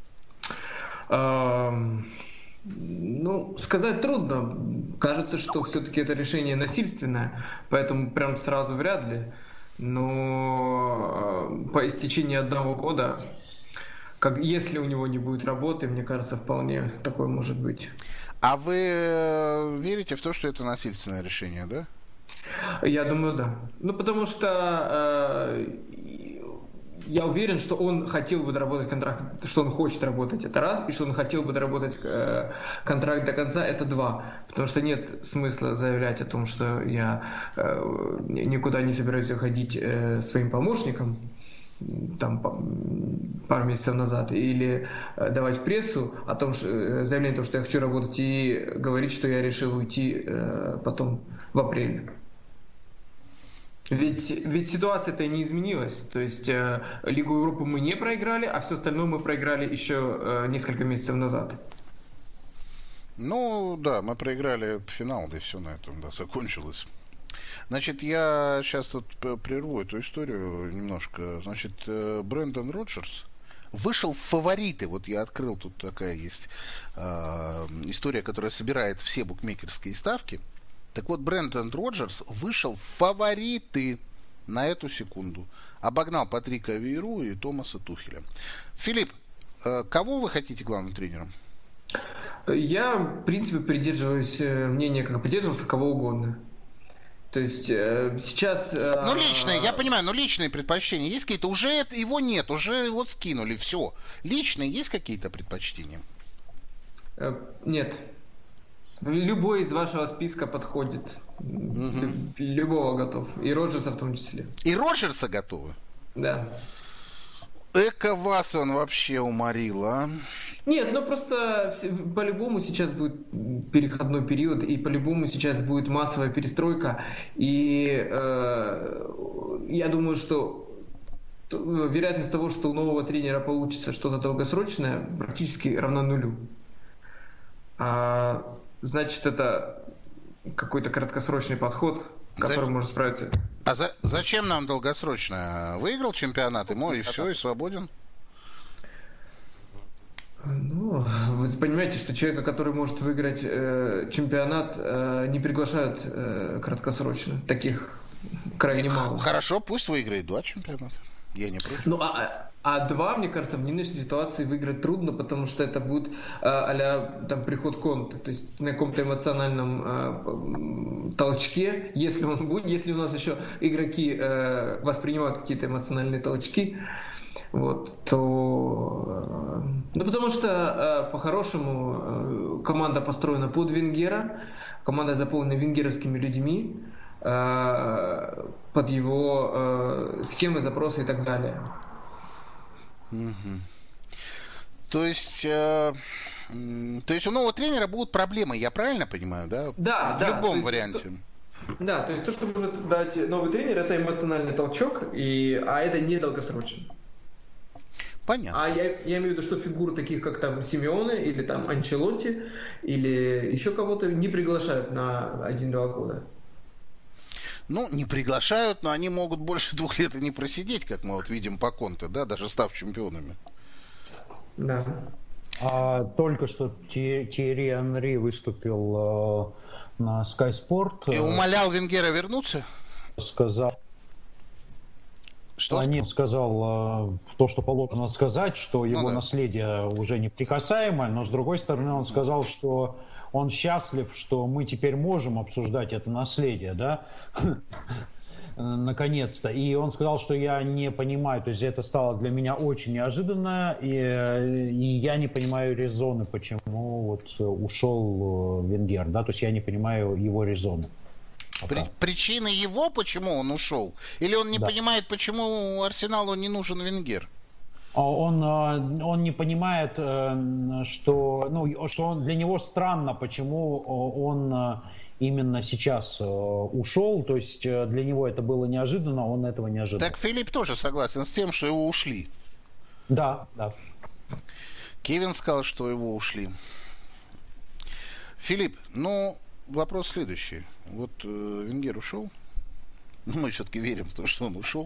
Сказать трудно. Кажется, что все-таки это решение насильственное, поэтому прям сразу вряд ли. Но по истечении 1 года, если у него не будет работы, мне кажется, вполне такое может быть. А вы верите в то, что это насильственное решение, да? Я думаю, да. Потому что я уверен, что он хотел бы доработать контракт, что он хочет работать, это раз, и что он хотел бы доработать контракт до конца, это 2. Потому что нет смысла заявлять о том, что я никуда не собираюсь уходить своим помощником, там пару месяцев назад, или давать в прессу о том, что заявление о том, что я хочу работать, и говорить, что я решил уйти потом в апреле. Ведь ситуация-то не изменилась. То есть Лигу Европы мы не проиграли, а все остальное мы проиграли еще несколько месяцев назад. Мы проиграли финал, да и все на этом, закончилось. Значит, я сейчас тут прерву эту историю немножко. Значит, Брэндон Роджерс вышел в фавориты. Вот я открыл, тут такая есть история, которая собирает все букмекерские ставки. Так вот, Брэндон Роджерс вышел в фавориты на эту секунду. Обогнал Патрика Виеру и Томаса Тухеля. Филипп, кого вы хотите главным тренером? Я, в принципе, придерживаюсь мнения, как придерживался кого угодно. То есть сейчас... личные, я понимаю, личные предпочтения есть какие-то? Уже его нет, уже вот скинули, все. Личные есть какие-то предпочтения? Нет. Любой из вашего списка подходит. Любого готов. И Роджерса в том числе. И Роджерса готовы? Да. Эко вас он вообще уморил, а? Нет, просто по-любому сейчас будет переходной период, и по-любому сейчас будет массовая перестройка. И я думаю, что вероятность того, что у нового тренера получится что-то долгосрочное, практически равна 0. Значит, это какой-то краткосрочный подход, который может справиться. А зачем нам долгосрочно? Выиграл чемпионат, и все, и свободен? Вы понимаете, что человека, который может выиграть чемпионат, не приглашают краткосрочно. Таких крайне мало. Хорошо, пусть выиграет 2 чемпионата. Я не против. 2, мне кажется, в нынешней ситуации выиграть трудно, потому что это будет а-ля приход Конте. То есть на каком-то эмоциональном толчке, если он будет, если у нас еще игроки воспринимают какие-то эмоциональные толчки, то... потому что, по-хорошему, команда построена под Венгера, команда заполнена венгеровскими людьми, под его схемы, запросы и так далее. То есть у нового тренера будут проблемы, я правильно понимаю, да? Да, в любом варианте. То есть то, что может дать новый тренер, это эмоциональный толчок, а это не долгосрочно. Понятно. А я имею в виду, что фигуры таких, как Симеоне или Анчелотти или еще кого-то не приглашают на 1-2 года. Не приглашают, но они могут больше 2 лет и не просидеть, как мы видим по Конте, да, даже став чемпионами. Да. Только что Тьерри Анри выступил на Sky Sport. И умолял Венгера вернуться? Сказал. Что? Сказал то, что положено сказать, что его наследие уже неприкасаемое, но с другой стороны он сказал, что он счастлив, что мы теперь можем обсуждать это наследие, да, наконец-то. И он сказал, что я не понимаю, то есть это стало для меня очень неожиданно, и я не понимаю резоны, почему ушел Венгер, да, то есть я не понимаю его резоны. Причины его, почему он ушел? Или он не понимает, почему Арсеналу не нужен Венгер? Он не понимает, что для него странно, почему он именно сейчас ушел. То есть для него это было неожиданно, он этого не ожидал. Так Филипп тоже согласен с тем, что его ушли. Да. Кевин сказал, что его ушли. Филипп, вопрос следующий. Вот Венгер ушел. Мы все-таки верим в то, что он ушел.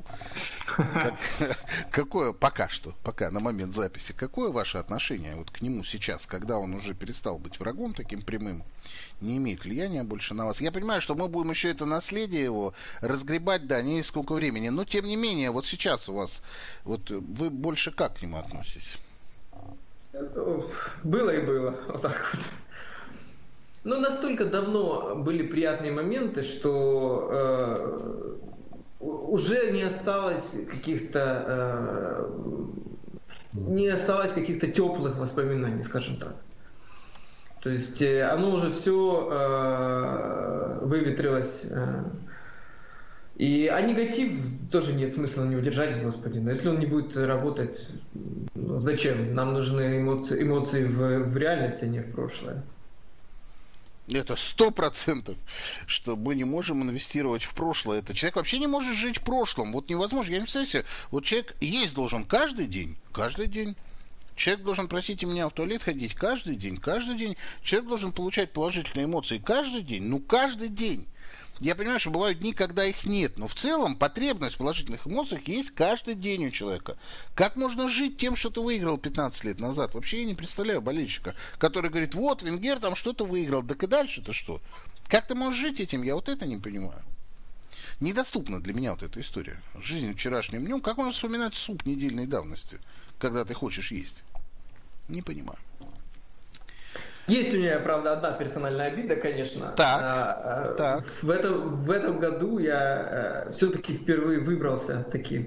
Какое пока на момент записи, какое ваше отношение вот к нему сейчас, когда он уже перестал быть врагом таким прямым? Не имеет влияния больше на вас? Я понимаю, что мы будем еще это наследие его разгребать, не сколько времени. Но тем не менее, вот сейчас у вас, вот вы больше как к нему относитесь? Было и было, вот так вот. Настолько давно были приятные моменты, что уже не осталось каких-то теплых воспоминаний, скажем так. То есть оно уже все выветрилось. А негатив тоже нет смысла не удержать, Господи. Но если он не будет работать, зачем? Нам нужны эмоции в реальности, а не в прошлое. Это 100%, что мы не можем инвестировать в прошлое. Это человек вообще не может жить в прошлом. Вот невозможно. Я не представляю себе. Вот человек есть должен каждый день. Человек должен, простите меня, в туалет ходить каждый день. Человек должен получать положительные эмоции каждый день. Каждый день. Я понимаю, что бывают дни, когда их нет, но в целом потребность в положительных эмоциях есть каждый день у человека. Как можно жить тем, что ты выиграл 15 лет назад? Вообще я не представляю болельщика, который говорит, вот, Венгер там что-то выиграл, так и дальше-то что? Как ты можешь жить этим? Я вот это не понимаю. Недоступна для меня вот эта история. Жизнь вчерашним днем. Как можно вспоминать суп недельной давности, когда ты хочешь есть? Не понимаю. Есть у меня, правда, одна персональная обида, конечно. Так. В этом году я все-таки впервые выбрался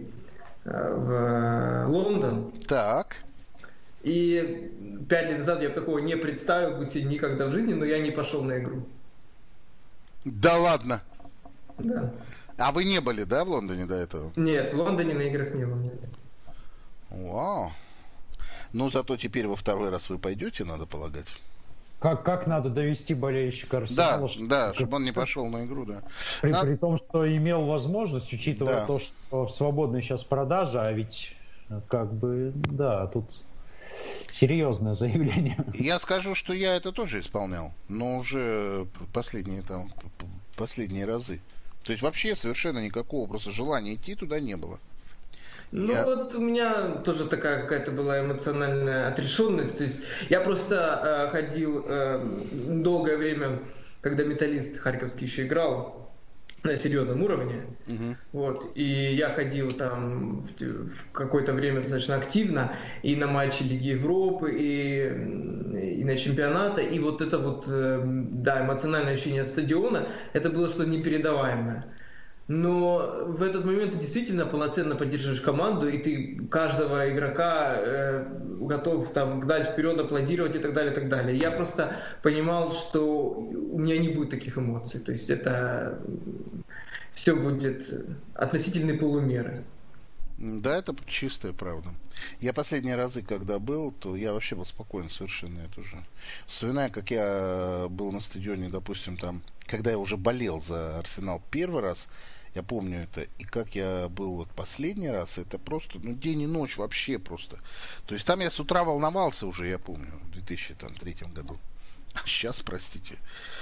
в Лондон. Так. И 5 лет назад я такого не представил бы себе никогда в жизни, но я не пошел на игру. Да ладно? Да. А вы не были, да, в Лондоне до этого? Нет, в Лондоне на играх не было. Вау. Зато теперь во второй раз вы пойдете, надо полагать. Как надо довести болельщика Арсенала? Чтобы он не пошел на игру, да. При том, что имел возможность, учитывая то, что свободные сейчас продажи, а ведь тут серьезное заявление. Я скажу, что я это тоже исполнял, но уже последние разы. То есть вообще совершенно никакого просто желания идти туда не было. Вот у меня тоже такая какая-то была эмоциональная отрешенность. То есть я просто ходил долгое время, когда Металлист Харьковский еще играл на серьезном уровне. Вот, и я ходил там в какое-то время достаточно активно и на матчи Лиги Европы, и на чемпионаты. И вот это эмоциональное ощущение от стадиона, это было что-то непередаваемое. Но в этот момент ты действительно полноценно поддерживаешь команду, и ты каждого игрока готов гнать вперед, аплодировать и так далее, и так далее. Я просто понимал, что у меня не будет таких эмоций. То есть это все будет относительной полумеры. Да, это чистая правда. Я последние разы, когда был, то я вообще был спокоен совершенно. Это уже. Вспоминаю, как я был на стадионе, допустим, там, когда я уже болел за Арсенал первый раз, я помню это, и как я был последний раз, это просто, день и ночь вообще просто. То есть там я с утра волновался уже, я помню, в 2003 году. А сейчас, простите.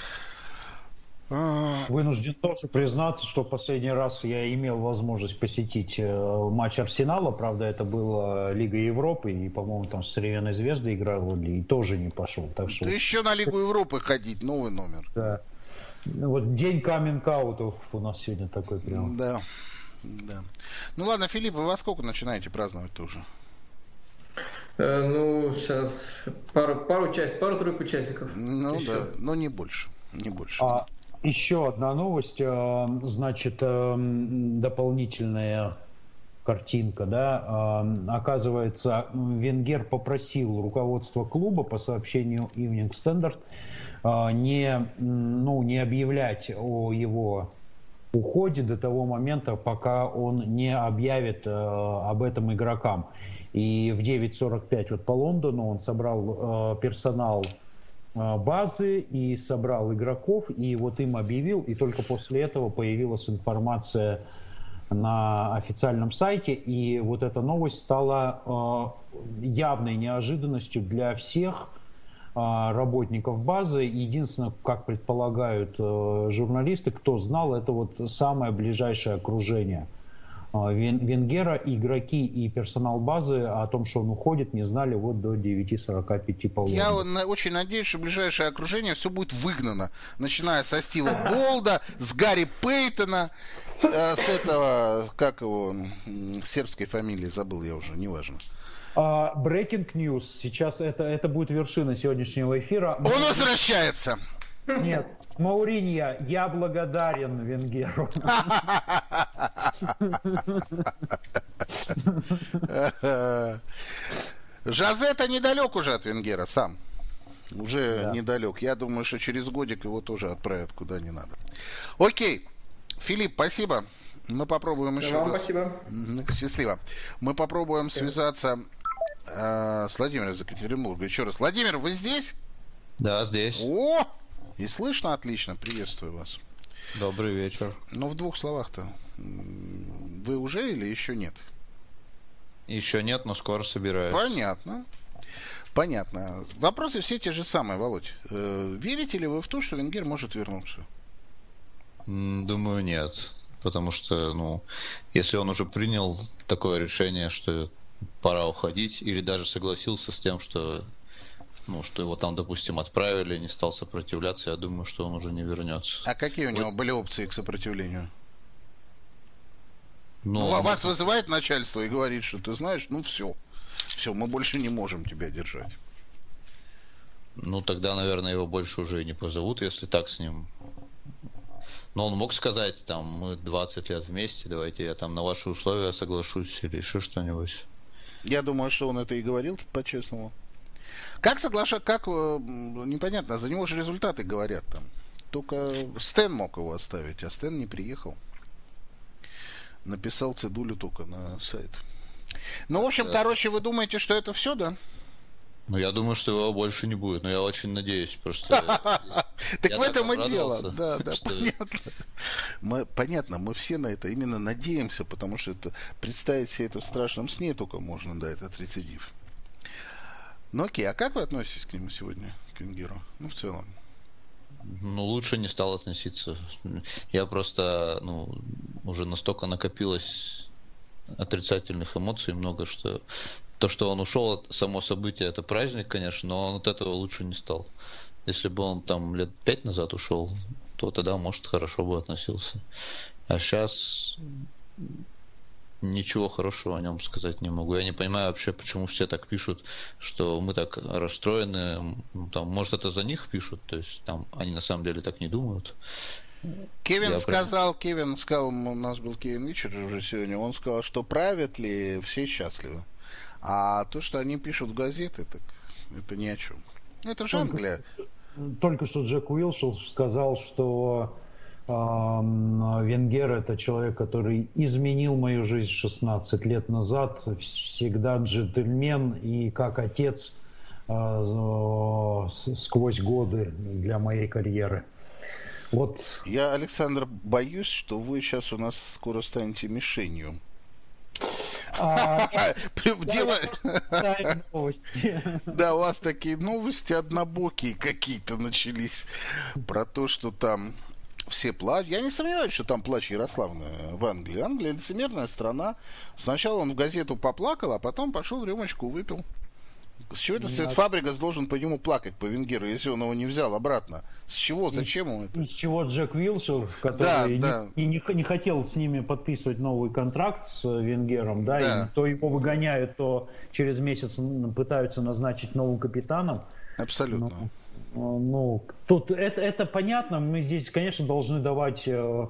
Вынужден тоже признаться, что последний раз я имел возможность посетить матч Арсенала, правда, это была Лига Европы, и, по-моему, там с Современной Звездой играл, и тоже не пошел. Так что... Ты еще на Лигу Европы ходить, новый номер. Да. Вот день каминг-аутов у нас сегодня такой прям. Да. Ладно, Филипп, вы во сколько начинаете праздновать-то уже? Сейчас пару-тройку часиков. Да, но не больше. Еще одна новость, значит, дополнительная картинка, да, оказывается, Венгер попросил руководство клуба по сообщению Evening Standard не объявлять о его уходе до того момента, пока он не объявит об этом игрокам. И в 9:45 вот по Лондону он собрал персонал базы и собрал игроков, и вот им объявил, и только после этого появилась информация на официальном сайте, и вот эта новость стала явной неожиданностью для всех работников базы. Единственное, как предполагают журналисты, кто знал, это вот самое ближайшее окружение Венгера. Игроки и персонал базы о том, что он уходит, не знали вот до 9:45 по Лондону. Я очень надеюсь, что ближайшее окружение все будет выгнано, начиная со Стива Болда, с Гарри Пейтона, с этого, как его, сербской фамилии, забыл я уже, неважно. Breaking news. Сейчас это будет вершина сегодняшнего эфира. Он возвращается. Нет, Мауриньо, я благодарен Венгеру. Жозе-то недалек уже от Венгера сам. Уже недалек. Я думаю, что через годик его тоже отправят куда не надо. Окей. Филипп, спасибо. Мы попробуем еще вам раз. Спасибо. Счастливо. Мы попробуем связаться с Владимиром из Екатеринбурга. Еще раз. Владимир, вы здесь? Да, здесь. О! И слышно отлично. Приветствую вас. Добрый вечер. Ну, в двух словах-то. Вы уже или еще нет? Еще нет, но скоро собираюсь. Понятно. Понятно. Вопросы все те же самые, Володь. Верите ли вы в то, что Венгер может вернуться? Думаю, нет. Потому что, если он уже принял такое решение, что пора уходить, или даже согласился с тем, что его там, допустим, отправили, не стал сопротивляться, я думаю, что он уже не вернется. А какие у него были опции к сопротивлению? Вас вызывает начальство и говорит, что ты знаешь, все, мы больше не можем тебя держать. Тогда, наверное, его больше уже и не позовут, если так с ним. Но он мог сказать, мы 20 лет вместе, давайте я там на ваши условия соглашусь или еще что-нибудь. Я думаю, что он это и говорил по-честному. Как непонятно, за него же результаты говорят там. Только Стэн мог его оставить, а Стэн не приехал. Написал цедулю только на сайт. В общем, вы думаете, что это все, да? Я думаю, что его больше не будет, но я очень надеюсь, просто... Так в этом и дело. Да, понятно. Понятно, мы все на это именно надеемся, потому что представить себе это в страшном сне только можно, да, этот рецидив. Окей, а как вы относитесь к нему сегодня, к Венгеру? В целом. Лучше не стал относиться. Я просто, уже настолько накопилось отрицательных эмоций много, что то, что он ушел, само событие, это праздник, конечно, но он от этого лучше не стал. Если бы он там лет 5 назад ушел, то тогда, может, хорошо бы относился. А сейчас ничего хорошего о нем сказать не могу. Я не понимаю вообще, почему все так пишут, что мы так расстроены. Может, это за них пишут, то есть они на самом деле так не думают. Кевин сказал, у нас был Кевин Вечер уже сегодня, он сказал, что правят ли все счастливы. А то, что они пишут в газеты, так это ни о чем. Это же Англия. Только что Джек Уилшел сказал, что Венгер — это человек, который изменил мою жизнь 16 лет назад, всегда джентльмен и как отец сквозь годы для моей карьеры. Я, Александр, боюсь, что вы сейчас у нас скоро станете мишенью. Да, у вас такие новости однобокие какие-то начались про то, что там все плачут. Я не сомневаюсь, что там плач Ярославна в Англии. Англия лицемерная страна. Сначала он в газету поплакал, а потом пошел рюмочку выпил. С чего это Фабригас должен по нему плакать, по Венгеру, если он его не взял обратно? С чего? Зачем ему это? С чего Джек Уилшер, который не хотел с ними подписывать новый контракт с Венгером, и то его выгоняют, то через месяц пытаются назначить новым капитаном. Абсолютно. Тут это понятно. Мы здесь, конечно, должны давать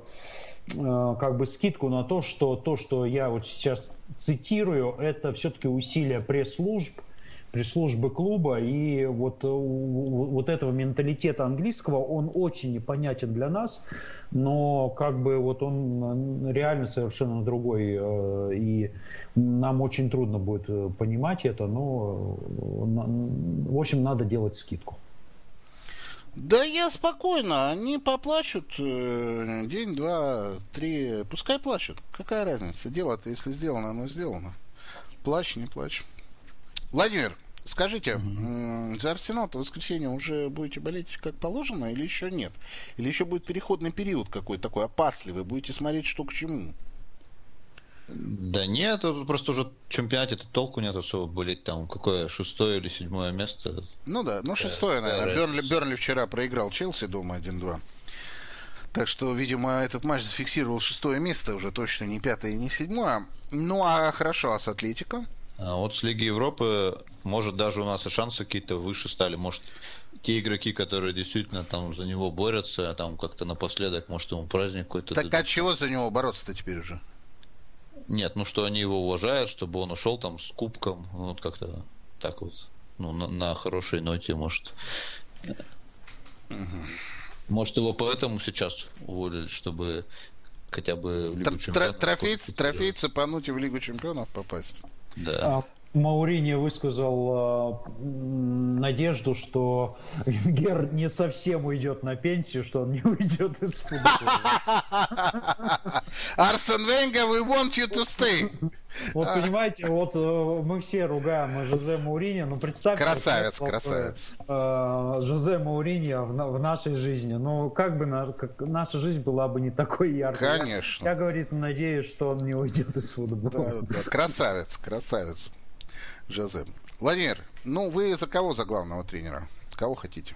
скидку на то, что я вот сейчас цитирую, это все-таки усилия пресс-служб, пресс-службы клуба, и вот этого менталитета английского, он очень непонятен для нас, но как бы вот он реально совершенно другой, и нам очень трудно будет понимать это, но в общем надо делать скидку. Да я спокойно, они поплачут день, два, три, пускай плачут, какая разница, дело-то если сделано, оно сделано, плачь, не плачь. Владимир, скажите, за Арсенал-то в воскресенье уже будете болеть как положено или еще нет? Или еще будет переходный период какой-то такой опасливый, будете смотреть что к чему? Да нет, просто уже в чемпионате толку нет особо болеть, там какое 6-е или 7-е место. Ну да, 6-е, наверное. Бернли вчера проиграл Челси дома 1-2. Так что, видимо, этот матч зафиксировал 6-е место, уже точно не 5-е и не 7-е. Ну а хорошо, а с Атлетико? А вот с Лиги Европы, может, даже у нас и шансы какие-то выше стали. Может, те игроки, которые действительно там за него борются, там как-то напоследок, может, ему праздник какой-то. Так от чего за него бороться-то теперь уже? Нет, что они его уважают, чтобы он ушел там с кубком, вот как-то так вот, на хорошей ноте, может. Может, его поэтому сейчас уволили, чтобы хотя бы в Лигу Чемпионов. Трофей цепануть и в Лигу Чемпионов попасть. Да. Мауриньо высказал надежду, что Венгер не совсем уйдет на пенсию, что он не уйдет из футбола. Арсен Венгер, we want you to stay. Вот понимаете, вот мы все ругаем Жозе Мауриньо, но представьте... Красавец. Жозе Мауриньо в нашей жизни. Ну, как бы наша жизнь была бы не такой яркой. Конечно. Я, говорит, надеюсь, что он не уйдет из футбола. Да, красавец. Жозе. Владимир, вы за кого за главного тренера? Кого хотите?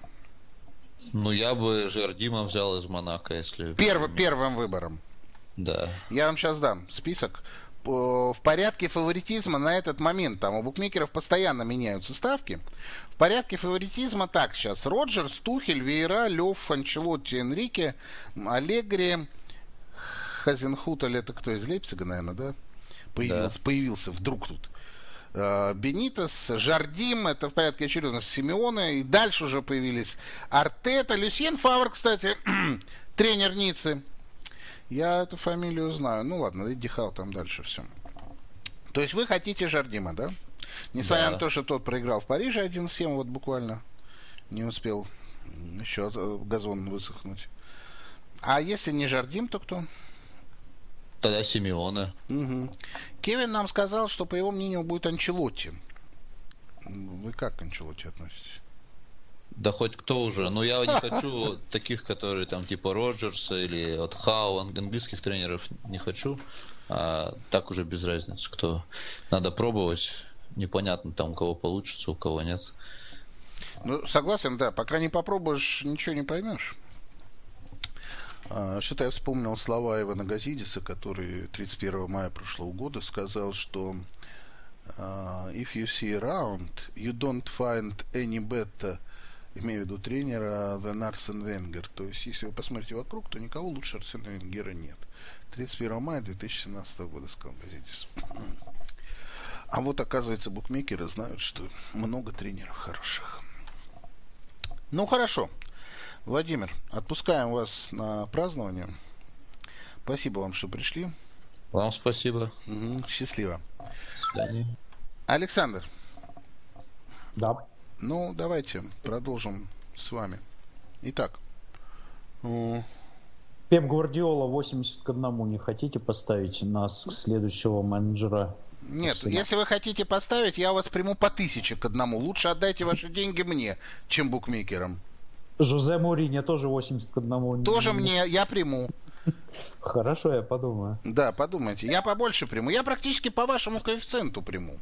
Я бы Жардима взял из Монако, если... Первым выбором. Да. Я вам сейчас дам список. В порядке фаворитизма на этот момент, там у букмекеров постоянно меняются ставки. В порядке фаворитизма так сейчас: Роджерс, Тухель, Вейра, Лев, Анчелотти, Энрике, Аллегри, Хазенхутель, это кто, из Лейпцига, наверное, да? Появился вдруг тут. Бенитес, Жардим, это в порядке очередности Симеоне, и дальше уже появились Артета, Люсьен Фавр, кстати, тренер Ниццы. Я эту фамилию знаю. Ну ладно, Эдди Хау там дальше все. То есть вы хотите Жардима, да? Несмотря на то, что тот проиграл в Париже 1-7, вот буквально не успел еще газон высохнуть. А если не Жардим, то кто? Тогда Симеоне. Угу. Кевин нам сказал, что, по его мнению, будет Анчелотти. Вы как к Анчелотти относитесь? Да хоть кто уже. Но я не хочу таких, которые там типа Роджерса или от Хау, английских тренеров не хочу. А так уже без разницы, кто. Надо пробовать. Непонятно там, у кого получится, у кого нет. Согласен, да. Пока не попробуешь, ничего не поймешь. Что-то я вспомнил слова Ивана Газидиса, который 31 мая прошлого года сказал, что if you see around, you don't find any better, имею в виду тренера, than Арсен Венгер. То есть, если вы посмотрите вокруг, то никого лучше Арсена Венгера нет. 31 мая 2017 года, сказал Газидис. А вот, оказывается, букмекеры знают, что много тренеров хороших. Хорошо. Владимир, отпускаем вас на празднование. Спасибо вам, что пришли. Вам спасибо. Счастливо. До свидания. Александр. Да. Давайте продолжим с вами. Итак. Пеп Гвардиола 80-1 не хотите поставить нас следующего менеджера? Нет, если вы хотите поставить, я вас приму по 1000-1. Лучше отдайте ваши деньги мне, чем букмекерам. Жозе Мауриньо тоже 80-1. Тоже мне, я приму. Хорошо, я подумаю. Да, подумайте. Я побольше приму. Я практически по вашему коэффициенту приму.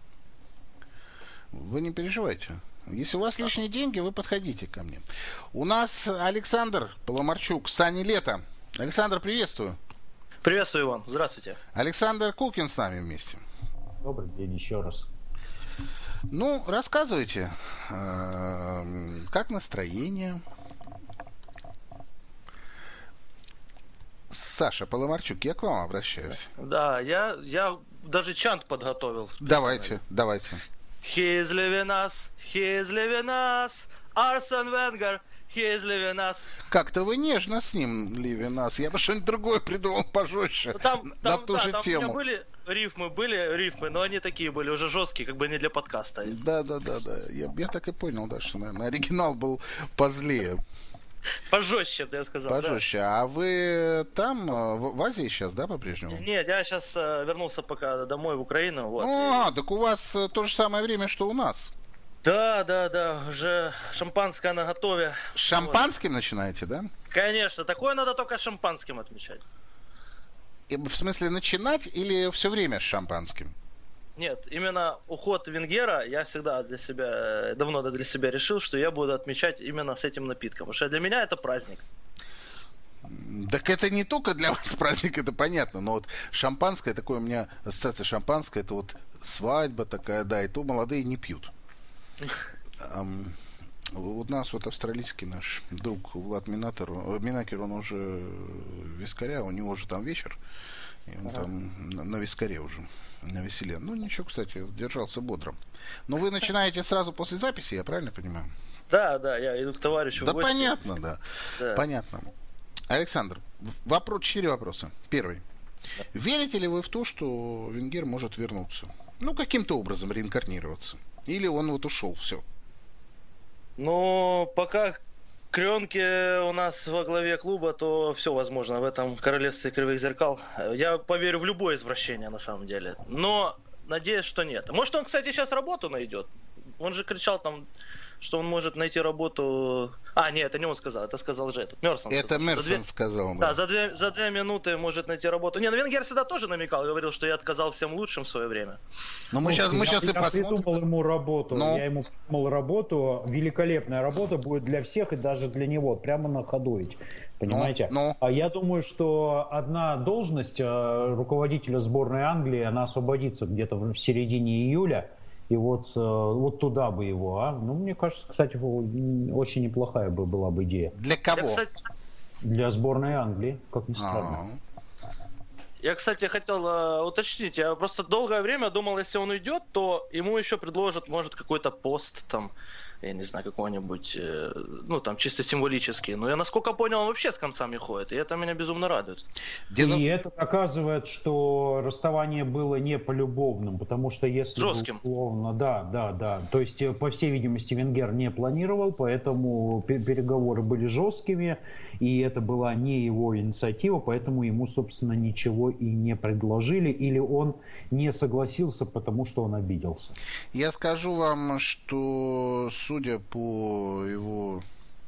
Вы не переживайте. Если у вас лишние деньги, вы подходите ко мне. У нас Александр Поломарчук, Сани Лето. Александр, приветствую. Приветствую, Иван. Здравствуйте. Александр Кукин с нами вместе. Добрый день еще раз. Рассказывайте, как настроение? Саша Поломарчук, я к вам обращаюсь. Да, я даже чант подготовил. Давайте. he is leaving us, he is leaving us, Арсен Венгер, he is leaving us. Как-то вы нежно с ним, leaving us. Я бы что-нибудь другое придумал пожестче. На ту же тему. У меня были рифмы, но они такие были уже жесткие, как бы не для подкаста. Да. Я так и понял, да, что, наверное, оригинал был позлее. Пожестче, я сказал. Пожестче. Да. А вы там, в Азии сейчас, да, по-прежнему? Нет, я сейчас вернулся пока домой в Украину. Вот, так у вас то же самое время, что у нас. Да, уже шампанское наготове. С шампанским начинаете, да? Конечно, такое надо только с шампанским отмечать. В смысле начинать или все время с шампанским? Нет, именно уход Венгера я всегда давно для себя решил, что я буду отмечать именно с этим напитком. Потому что для меня это праздник. Так это не только для вас праздник, это понятно, но вот шампанское, такое у меня ассоциация шампанское, это вот свадьба такая, да, и то молодые не пьют. У нас вот австралийский наш друг Влад Минакер, он уже вискаря, у него же там вечер, и он там на вискаре уже, на веселе. Ну ничего, кстати, держался бодро. Но вы начинаете сразу после записи, я правильно понимаю? Да, я иду к товарищу. Да понятно, да. Понятно. Александр, 4 вопроса. Первый. Да. Верите ли вы в то, что Венгер может вернуться? Ну, каким-то образом реинкарнироваться? Или он вот ушел, все? Ну, пока Крёнке у нас во главе клуба, то все возможно в этом королевстве кривых зеркал. Я поверю в любое извращение, на самом деле. Но надеюсь, что нет. Может, он, кстати, сейчас работу найдет. Он же кричал там, что он может найти работу... нет, это не он сказал, это сказал же этот Мерсон. Это Мерсон сказал, да. Да, за 2 минуты может найти работу. Ну Венгер всегда тоже намекал, говорил, что я отказал всем лучшим в свое время. Но мы сейчас и посмотрим. Я придумал ему работу, я ему придумал работу, великолепная работа будет для всех и даже для него, прямо на ходу ведь. Понимаете? А я думаю, что одна должность руководителя сборной Англии, она освободится где-то в середине июля. И вот туда бы его, Ну, мне кажется, кстати, очень неплохая была бы идея. Для кого? Для сборной Англии, как ни странно. Я, кстати, хотел уточнить. Я просто долгое время думал, если он уйдет, то ему еще предложат, может, какой-то пост там, я не знаю, какой-нибудь, там, чисто символический. Но я, насколько понял, он вообще с концами ходит, и это меня безумно радует. И это доказывает, что расставание было не полюбовным, потому что если... Жестким. Условно, да. То есть, по всей видимости, Венгер не планировал, поэтому переговоры были жесткими, и это была не его инициатива, поэтому ему, собственно, ничего и не предложили, или он не согласился, потому что он обиделся. Я скажу вам, что судя по его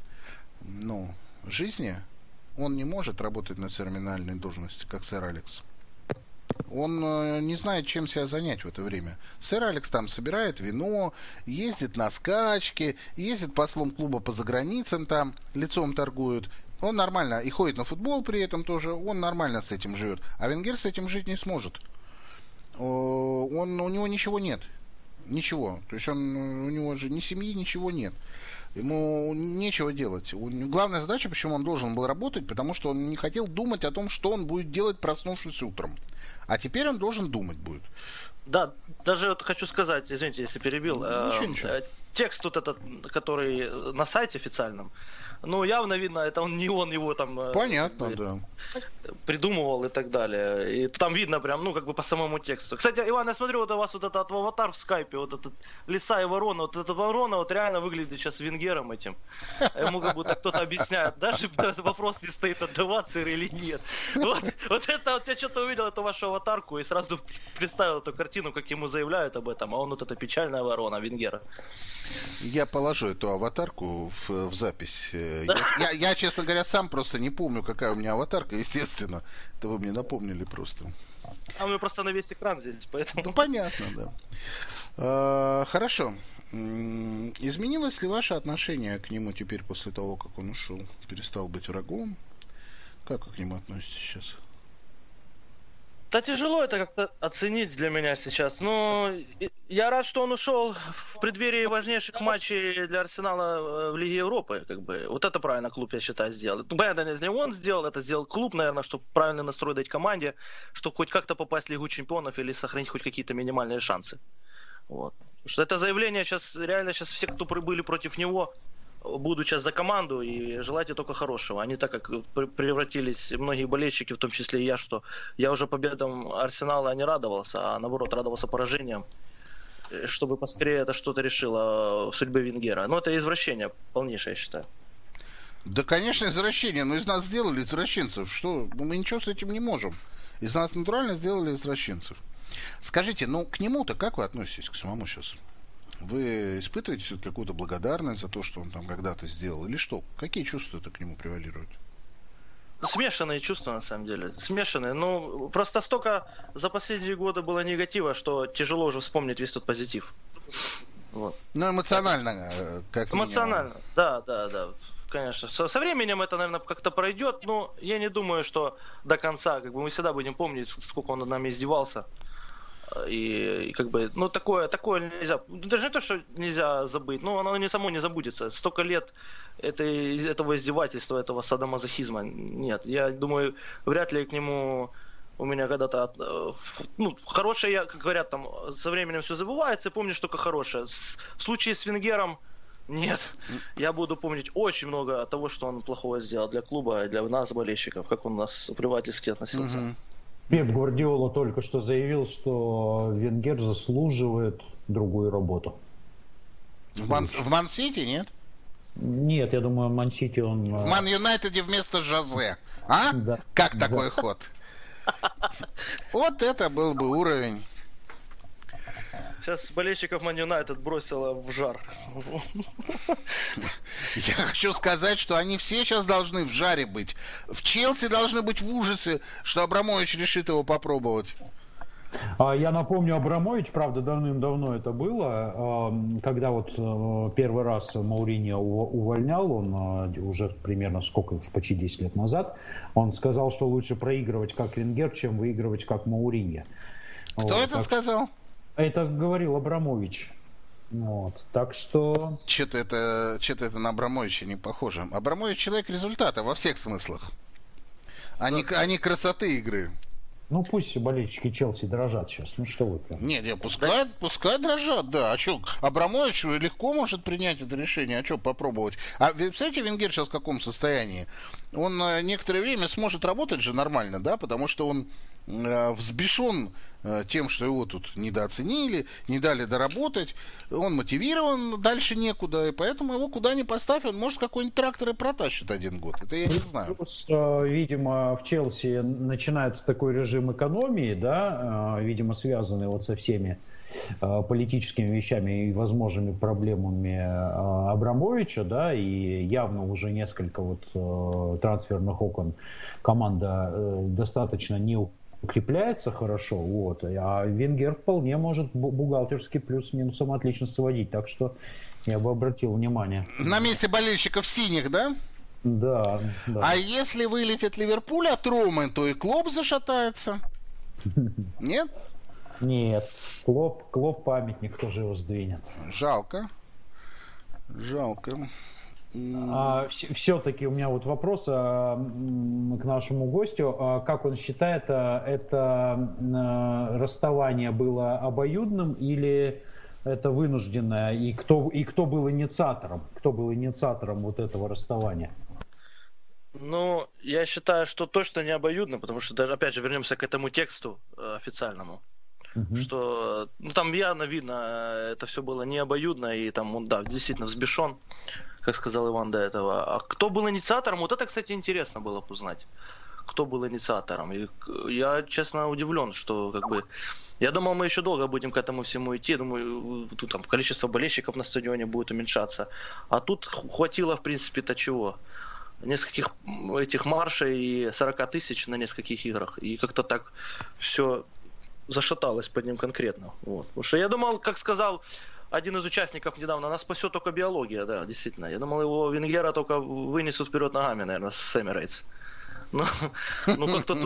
жизни, он не может работать на терминальной должности, как сэр Алекс. Он не знает, чем себя занять в это время. Сэр Алекс там собирает вино, ездит на скачки, ездит послом клуба по заграницам, там лицом торгует. Он нормально и ходит на футбол при этом тоже, он нормально с этим живет. А Венгер с этим жить не сможет. У него ничего нет. Ничего. То есть у него же ни семьи, ничего нет. Ему нечего делать. Главная задача, почему он должен был работать, потому что он не хотел думать о том, что он будет делать, проснувшись утром. А теперь он должен думать будет. Да, даже вот хочу сказать, извините, если перебил. Ничего. Текст вот этот, который на сайте официальном, явно видно, это не он его там... Понятно, да. Придумывал и так далее. И там видно прям, по самому тексту. Кстати, Иван, я смотрю, у вас вот этот аватар в скайпе, вот этот лиса и ворона, вот эта ворона вот реально выглядит сейчас Венгером этим. Ему как будто кто-то объясняет, даже вопрос не стоит, отдаваться или нет. Вот это, я что-то увидел эту вашу аватарку и сразу представил эту картину, как ему заявляют об этом, а он вот эта печальная ворона Венгера. Я положу эту аватарку в запись. Я, честно говоря, сам просто не помню, какая у меня аватарка, естественно. Это вы мне напомнили просто. А у меня просто на весь экран здесь, поэтому... Понятно, да. Хорошо. Изменилось ли ваше отношение к нему теперь после того, как он ушел? Перестал быть врагом? Как вы к нему относитесь сейчас? Да тяжело это как-то оценить для меня сейчас. Но я рад, что он ушел в преддверии важнейших матчей для Арсенала в Лиге Европы. Вот это правильно клуб, я считаю, сделал. Понятно, не он сделал, это сделал клуб, наверное, чтобы правильный настрой дать команде, чтобы хоть как-то попасть в Лигу Чемпионов или сохранить хоть какие-то минимальные шансы. Вот. Потому что это заявление сейчас, реально сейчас все, кто были против него, будут сейчас за команду и желайте только хорошего. Они так как превратились, многие болельщики, в том числе и я, что я уже победам Арсенала не радовался, а наоборот радовался поражениям, чтобы поскорее это что-то решило в судьбе Венгера. Но это извращение полнейшее, я считаю. Да, конечно, извращение, но из нас сделали извращенцев. Что? Мы ничего с этим не можем. Из нас натурально сделали извращенцев. Скажите, ну к нему-то как вы относитесь, к самому сейчас? Вы испытываете все-таки какую-то благодарность за то, что он там когда-то сделал? Или что? Какие чувства-то к нему превалируют? Смешанные чувства, на самом деле. Смешанные. Ну, просто столько за последние годы было негатива, что тяжело уже вспомнить весь тот позитив. Вот. Ну, эмоционально, как эмоционально, минимум. Да. Конечно. Со временем это, наверное, как-то пройдет, но я не думаю, что до конца, как бы мы всегда будем помнить, сколько он над нами издевался. И как бы, ну, такое нельзя, даже не то, что нельзя забыть, но оно само не забудется. Столько лет этого издевательства, этого садомазохизма нет. Я думаю, вряд ли к нему у меня когда-то, ну, хорошее, как говорят, там, со временем все забывается, и помнишь только хорошее. В случае с Венгером нет. Я буду помнить очень много того, что он плохого сделал для клуба, для нас, болельщиков, как он у нас предательски относился. Угу. Пеп Гвардиола только что заявил, что Венгер заслуживает другую работу. В Ман-Сити, нет? Нет, я думаю, Ман-Сити он... В Ман-Юнайтеде вместо Жозе. А? Да. Как такой ход? Вот это был бы уровень. Сейчас болельщиков Ман-Юнайтед бросило в жар. Я хочу сказать, что они все сейчас должны в жаре быть. В Челси должны быть в ужасе, что Абрамович решит его попробовать. Я напомню, Абрамович, правда, давным-давно это было, когда вот первый раз Мауриньо увольнял, он уже примерно сколько, почти 10 лет назад, он сказал, что лучше проигрывать как Венгер, чем выигрывать как Мауриньо. Кто это сказал? Это говорил Абрамович. Вот, так что... Что-то это на Абрамовича не похоже. Абрамович человек результата во всех смыслах. А не красоты игры. Ну пусть болельщики Челси дрожат сейчас. Ну что вы прям. Нет, пускай дрожат, да. А что, Абрамович легко может принять это решение. А что попробовать? А вы представляете, Венгер сейчас в каком состоянии? Он некоторое время сможет работать же нормально, да, потому что он взбешен тем, что его тут недооценили, не дали доработать, он мотивирован, дальше некуда, и поэтому его куда ни поставь, он может какой-нибудь трактор и протащит 1 год. Это я не знаю. Плюс, видимо, в Челси начинается такой режим экономии, да, видимо, связанный вот со всеми политическими вещами и возможными проблемами Абрамовича, да, и явно уже несколько вот трансферных окон команда достаточно не укрепляется хорошо, вот, а Венгер вполне может бухгалтерский плюс с минусом отлично сводить, так что я бы обратил внимание. На месте болельщиков синих, да? Да. А если вылетит Ливерпуль от Ромы, то и Клоп зашатается? Нет? Нет. Клоп памятник тоже его сдвинет. Жалко. Все-таки у меня вот вопрос к нашему гостю. Как он считает, это расставание было обоюдным или это вынужденное? И кто был инициатором? Кто был инициатором вот этого расставания? Ну, я считаю, что точно не обоюдно, потому что даже, опять же, вернемся к этому тексту официальному. Что, ну, там явно видно, это все было не обоюдно, и там он, да, действительно взбешен, как сказал Иван до этого. А кто был инициатором? Вот это, кстати, интересно было бы узнать. Кто был инициатором? И я, честно, удивлен, что, как бы, я думал, мы еще долго будем к этому всему идти. Думаю, тут там количество болельщиков на стадионе будет уменьшаться. А тут хватило, в принципе-то, чего? Нескольких этих маршей и 40 тысяч на нескольких играх. И как-то так все зашаталось под ним конкретно. Вот. Потому что я думал, как сказал один из участников недавно, нас спасет только биология, да, действительно. Я думал, его Венгера только вынесут вперед ногами, наверное, с Эмирейтс. Ну как-то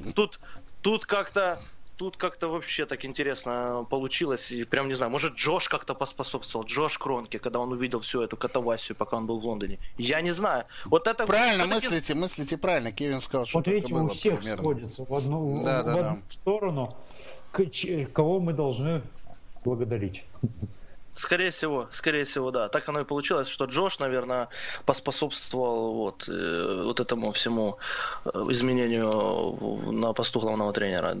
тут как-то вообще так интересно получилось. И прям не знаю, может Джош как-то поспособствовал, Джош Кронке, когда он увидел всю эту катавасию, пока он был в Лондоне. Я не знаю. Вот это правильно мыслите правильно. Кевин сказал, что вот видите, у всех примерно сходится в одну сторону. Кого мы должны благодарить? Скорее всего, да. Так оно и получилось, что Джош, наверное, поспособствовал вот этому всему изменению на посту главного тренера.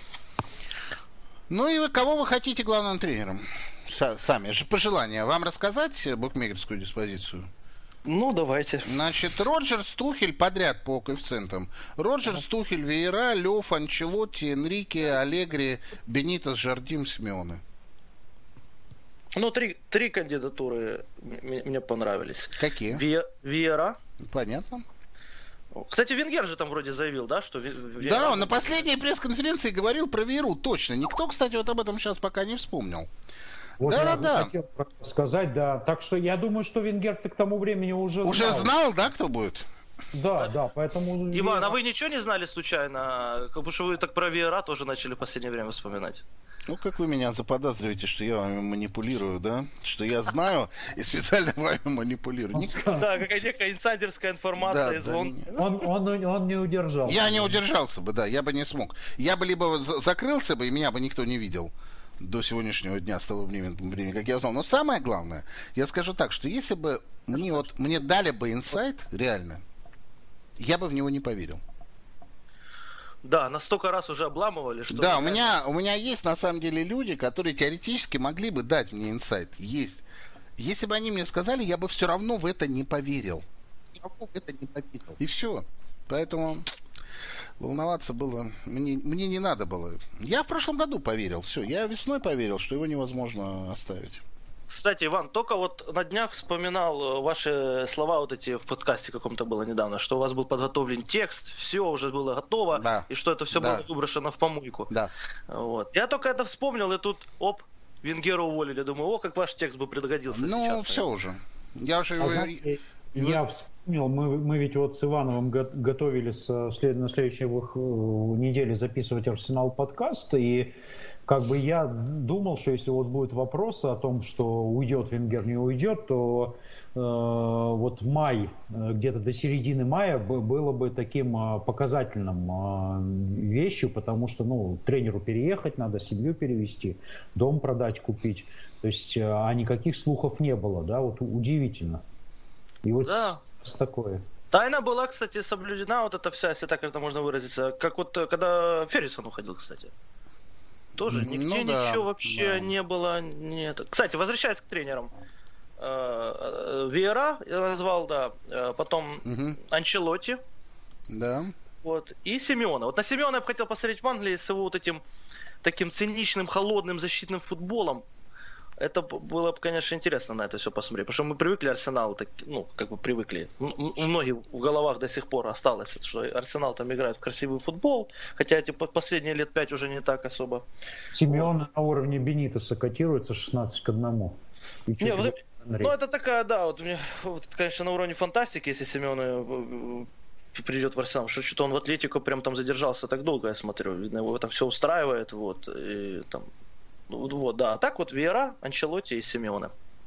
Ну и кого вы хотите главным тренером? Сами же пожелания. Вам рассказать букмекерскую диспозицию? Ну, давайте. Значит, Роджерс, Тухель подряд по коэффициентам. Роджерс, Тухель, Виера, Лев, Анчелотти, Энрике, Аллегри, Бенитос, Жардим, Симеоне. Ну, три кандидатуры мне понравились. Какие? Виера. Понятно. Кстати, Венгер же там вроде заявил, да, что... Да, он на последней пресс-конференции говорил про Виеру, точно. Никто, кстати, вот об этом сейчас пока не вспомнил. Вот да. Хотел сказать, да. Так что я думаю, что Венгер-то к тому времени уже знал, да, кто будет? Да, поэтому... Иван, а вы ничего не знали случайно? Потому что вы так про Виера тоже начали в последнее время вспоминать. Ну, как вы меня заподозриваете, что я вами манипулирую, да? Что я знаю и специально вами манипулирую. Да, какая некая инсайдерская информация. Он не удержался. Я не удержался бы, да, я бы не смог. Я бы либо закрылся бы, и меня бы никто не видел до сегодняшнего дня, с того времени, как я узнал. Но самое главное, я скажу так, что если бы мне дали бы инсайт, реально, я бы в него не поверил. Да, на столько раз уже обламывали, что... Да, у меня есть на самом деле люди, которые теоретически могли бы дать мне инсайт. Есть. Если бы они мне сказали, я бы все равно в это не поверил. И все. Поэтому волноваться было... Мне не надо было. Я в прошлом году поверил. Все, я весной поверил, что его невозможно оставить. Кстати, Иван, только вот на днях вспоминал ваши слова вот эти в подкасте каком-то было недавно, что у вас был подготовлен текст, все уже было готово, да. И что это все было выброшено в помойку. Да. Вот. Я только это вспомнил, и тут, Венгера уволили. Думаю, как ваш текст бы пригодился сейчас. Ну, все уже. Я вспомнил, мы ведь вот с Ивановым готовились на следующей неделе записывать Арсенал подкаст, и как бы я думал, что если вот будет вопрос о том, что уйдет Венгер, не уйдет, то вот май, где-то до середины мая было бы таким показательным вещью, потому что, тренеру переехать надо, семью перевести, дом продать, купить. То есть, а никаких слухов не было, да, вот удивительно. И вот такое. Тайна была, кстати, соблюдена, вот эта вся, если так это можно выразиться, как вот когда Феррисон уходил, кстати. Тоже нигде ничего вообще не было. Нет. Кстати, возвращаясь к тренерам. Виера я назвал, да. Потом Анчелотти. Да. Вот. И Симеона. Вот на Симеона я бы хотел посмотреть в Англии с его вот этим таким циничным, холодным защитным футболом. Это было бы, конечно, интересно на это все посмотреть. Потому что мы привыкли Арсеналу, привыкли. У многих в головах до сих пор осталось, что Арсенал там играет в красивый футбол. Хотя эти последние лет 5 уже не так особо. Симеон на уровне Бенитоса котируется 16-1. Это такая, да, конечно, на уровне фантастики, если Симеон придет в Арсенал. Что-то он в Атлетико прям там задержался так долго, я смотрю. Видно, его там все устраивает, и там... А так вот Виера, Анчелотти и Симеоне.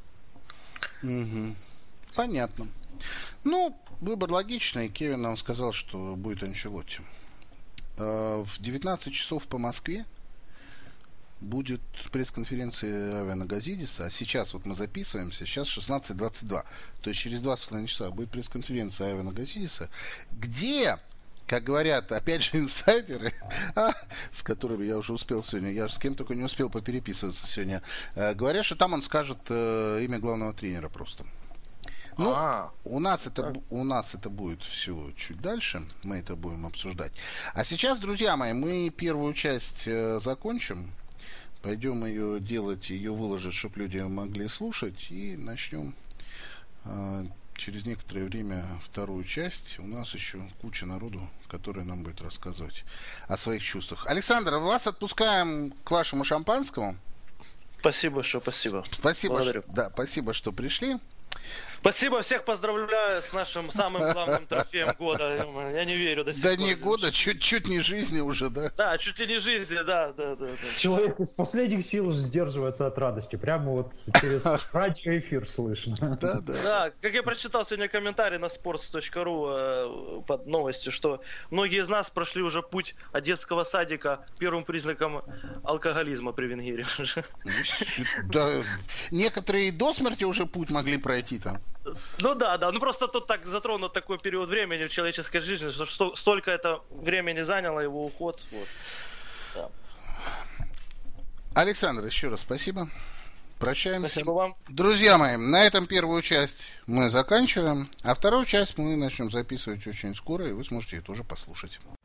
Понятно. Выбор логичный. Кевин нам сказал, что будет Анчелотти. В 19 часов по Москве будет пресс-конференция Авена Газидиса. А сейчас вот мы записываемся, сейчас 16:22. То есть через 2,5 часа будет пресс-конференция Авена Газидиса, где... Как говорят, опять же, инсайдеры, с которыми я уже успел сегодня, я с кем только не успел попереписываться сегодня, говорят, что там он скажет имя главного тренера просто. У нас это будет все чуть дальше, мы это будем обсуждать. А сейчас, друзья мои, мы первую часть закончим, пойдем ее делать, ее выложить, чтобы люди могли слушать, и начнем... Через некоторое время вторую часть. У нас еще куча народу, который нам будет рассказывать о своих чувствах. Александр, вас отпускаем к вашему шампанскому. Спасибо. Спасибо, спасибо, что пришли. Спасибо, всех поздравляю с нашим самым главным трофеем года. Я не верю до сих пор. Да не года, чуть не жизни уже, да? Да, чуть ли не жизни, да. Человек из последних сил сдерживается от радости. Прямо вот через радиоэфир слышно. Да, как я прочитал сегодня комментарий на sports.ru под новостью, что многие из нас прошли уже путь от детского садика первым признаком алкоголизма при Венгерии. Да, некоторые до смерти уже путь могли пройти там. Ну да, ну просто тут так затронут такой период времени в человеческой жизни, что столько это времени заняло его уход. Вот. Да. Александр, еще раз спасибо. Прощаемся. Спасибо вам. Друзья мои, на этом первую часть мы заканчиваем, а вторую часть мы начнем записывать очень скоро, и вы сможете ее тоже послушать.